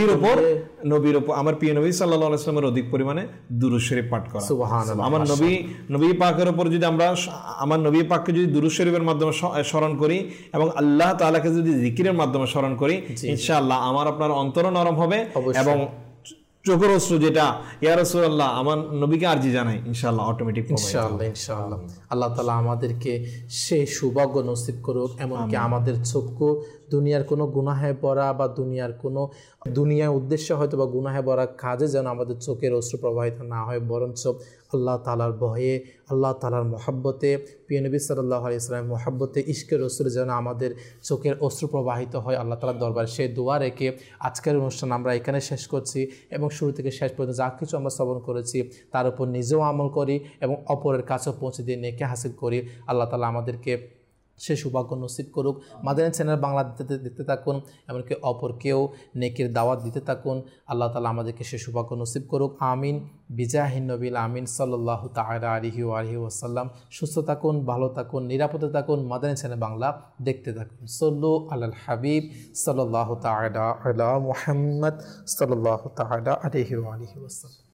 নবীর উপর আমার প্রিয় নবী সাল্লাল্লাহু আলাইহি ওয়াসাল্লামের অধিক পরিমাণে দুরূদ শরীফ পাঠ করা। সুবহানাল্লাহ। আমার নবী পাকের উপর যদি আমরা আমার নবী পাককে যদি দুরূদ শরীফের মাধ্যমে স্মরণ করি এবং আল্লাহ তাআলাকে যদি জিকিরের মাধ্যমে স্মরণ করি, ইনশাআল্লাহ আমার আপনার অন্তর নরম হবে, এবং চোখের অশ্রু যেটা ইয়া রাসূলুল্লাহ আমার নবীকে আরজি জানাই, ইনশাআল্লাহ অটোমেটিক ইনশাআল্লাহ। আল্লাহ তাআলা আমাদেরকে সেই সৌভাগ্য নসিব করুক, এমনকি আমাদের চক্ষু দুনিয়ার কোনো গুনাহে পড়া বা দুনিয়ার উদ্দেশ্যে হয়তো বা গুনাহে পড়া কাজে যেন আমাদের চোখের অশ্রু প্রবাহিত না হয়, বরঞ্চ আল্লাহ তাআলার ভয়ে, আল্লাহ তাআলার মহব্বতে, প্রিয় নবী সাল্লাল্লাহু আলাইহি ওয়াসাল্লামের মহব্বতে, ইশকের রসুলে যেন আমাদের চোখের অশ্রু প্রবাহিত হয় আল্লাহ তাআলার দরবারে। সেই দোয়া রেখে আজকের অনুষ্ঠান আমরা এখানে শেষ করছি, এবং শুরু থেকে শেষ পর্যন্ত যা কিছু আমরা শ্রবণ করেছি তার উপর নিজেও আমল করি এবং অপরের কাছেও পৌঁছে দিয়ে নেকি হাসিল করি। আল্লাহ তাআলা আমাদেরকে সে সৌভাগ্য নসিব করুক। মাদানী চ্যানেল বাংলা দেখতে থাকুন, এমনকি অপরকেও নেকির দাওয়াত দিতে থাকুন। আল্লাহ তাআলা আমাদেরকে সে সৌভাগ্য নসিব করুক, আমিন। বিজাহিন নবিল আমিন সাল্লাল্লাহু তাআলা আলাইহি ওয়াসাল্লাম। সুস্থ থাকুন, ভালো থাকুন, নিরাপদে থাকুন। মাদানী চ্যানেল বাংলা দেখতে থাকুন। সল্লু আলাল হাবিব সাল্লাল্লাহু তাআলা আলা মুহাম্মদ সাল্লাল্লাহু তাআলা আলাইহি ওয়াসাল্লাম।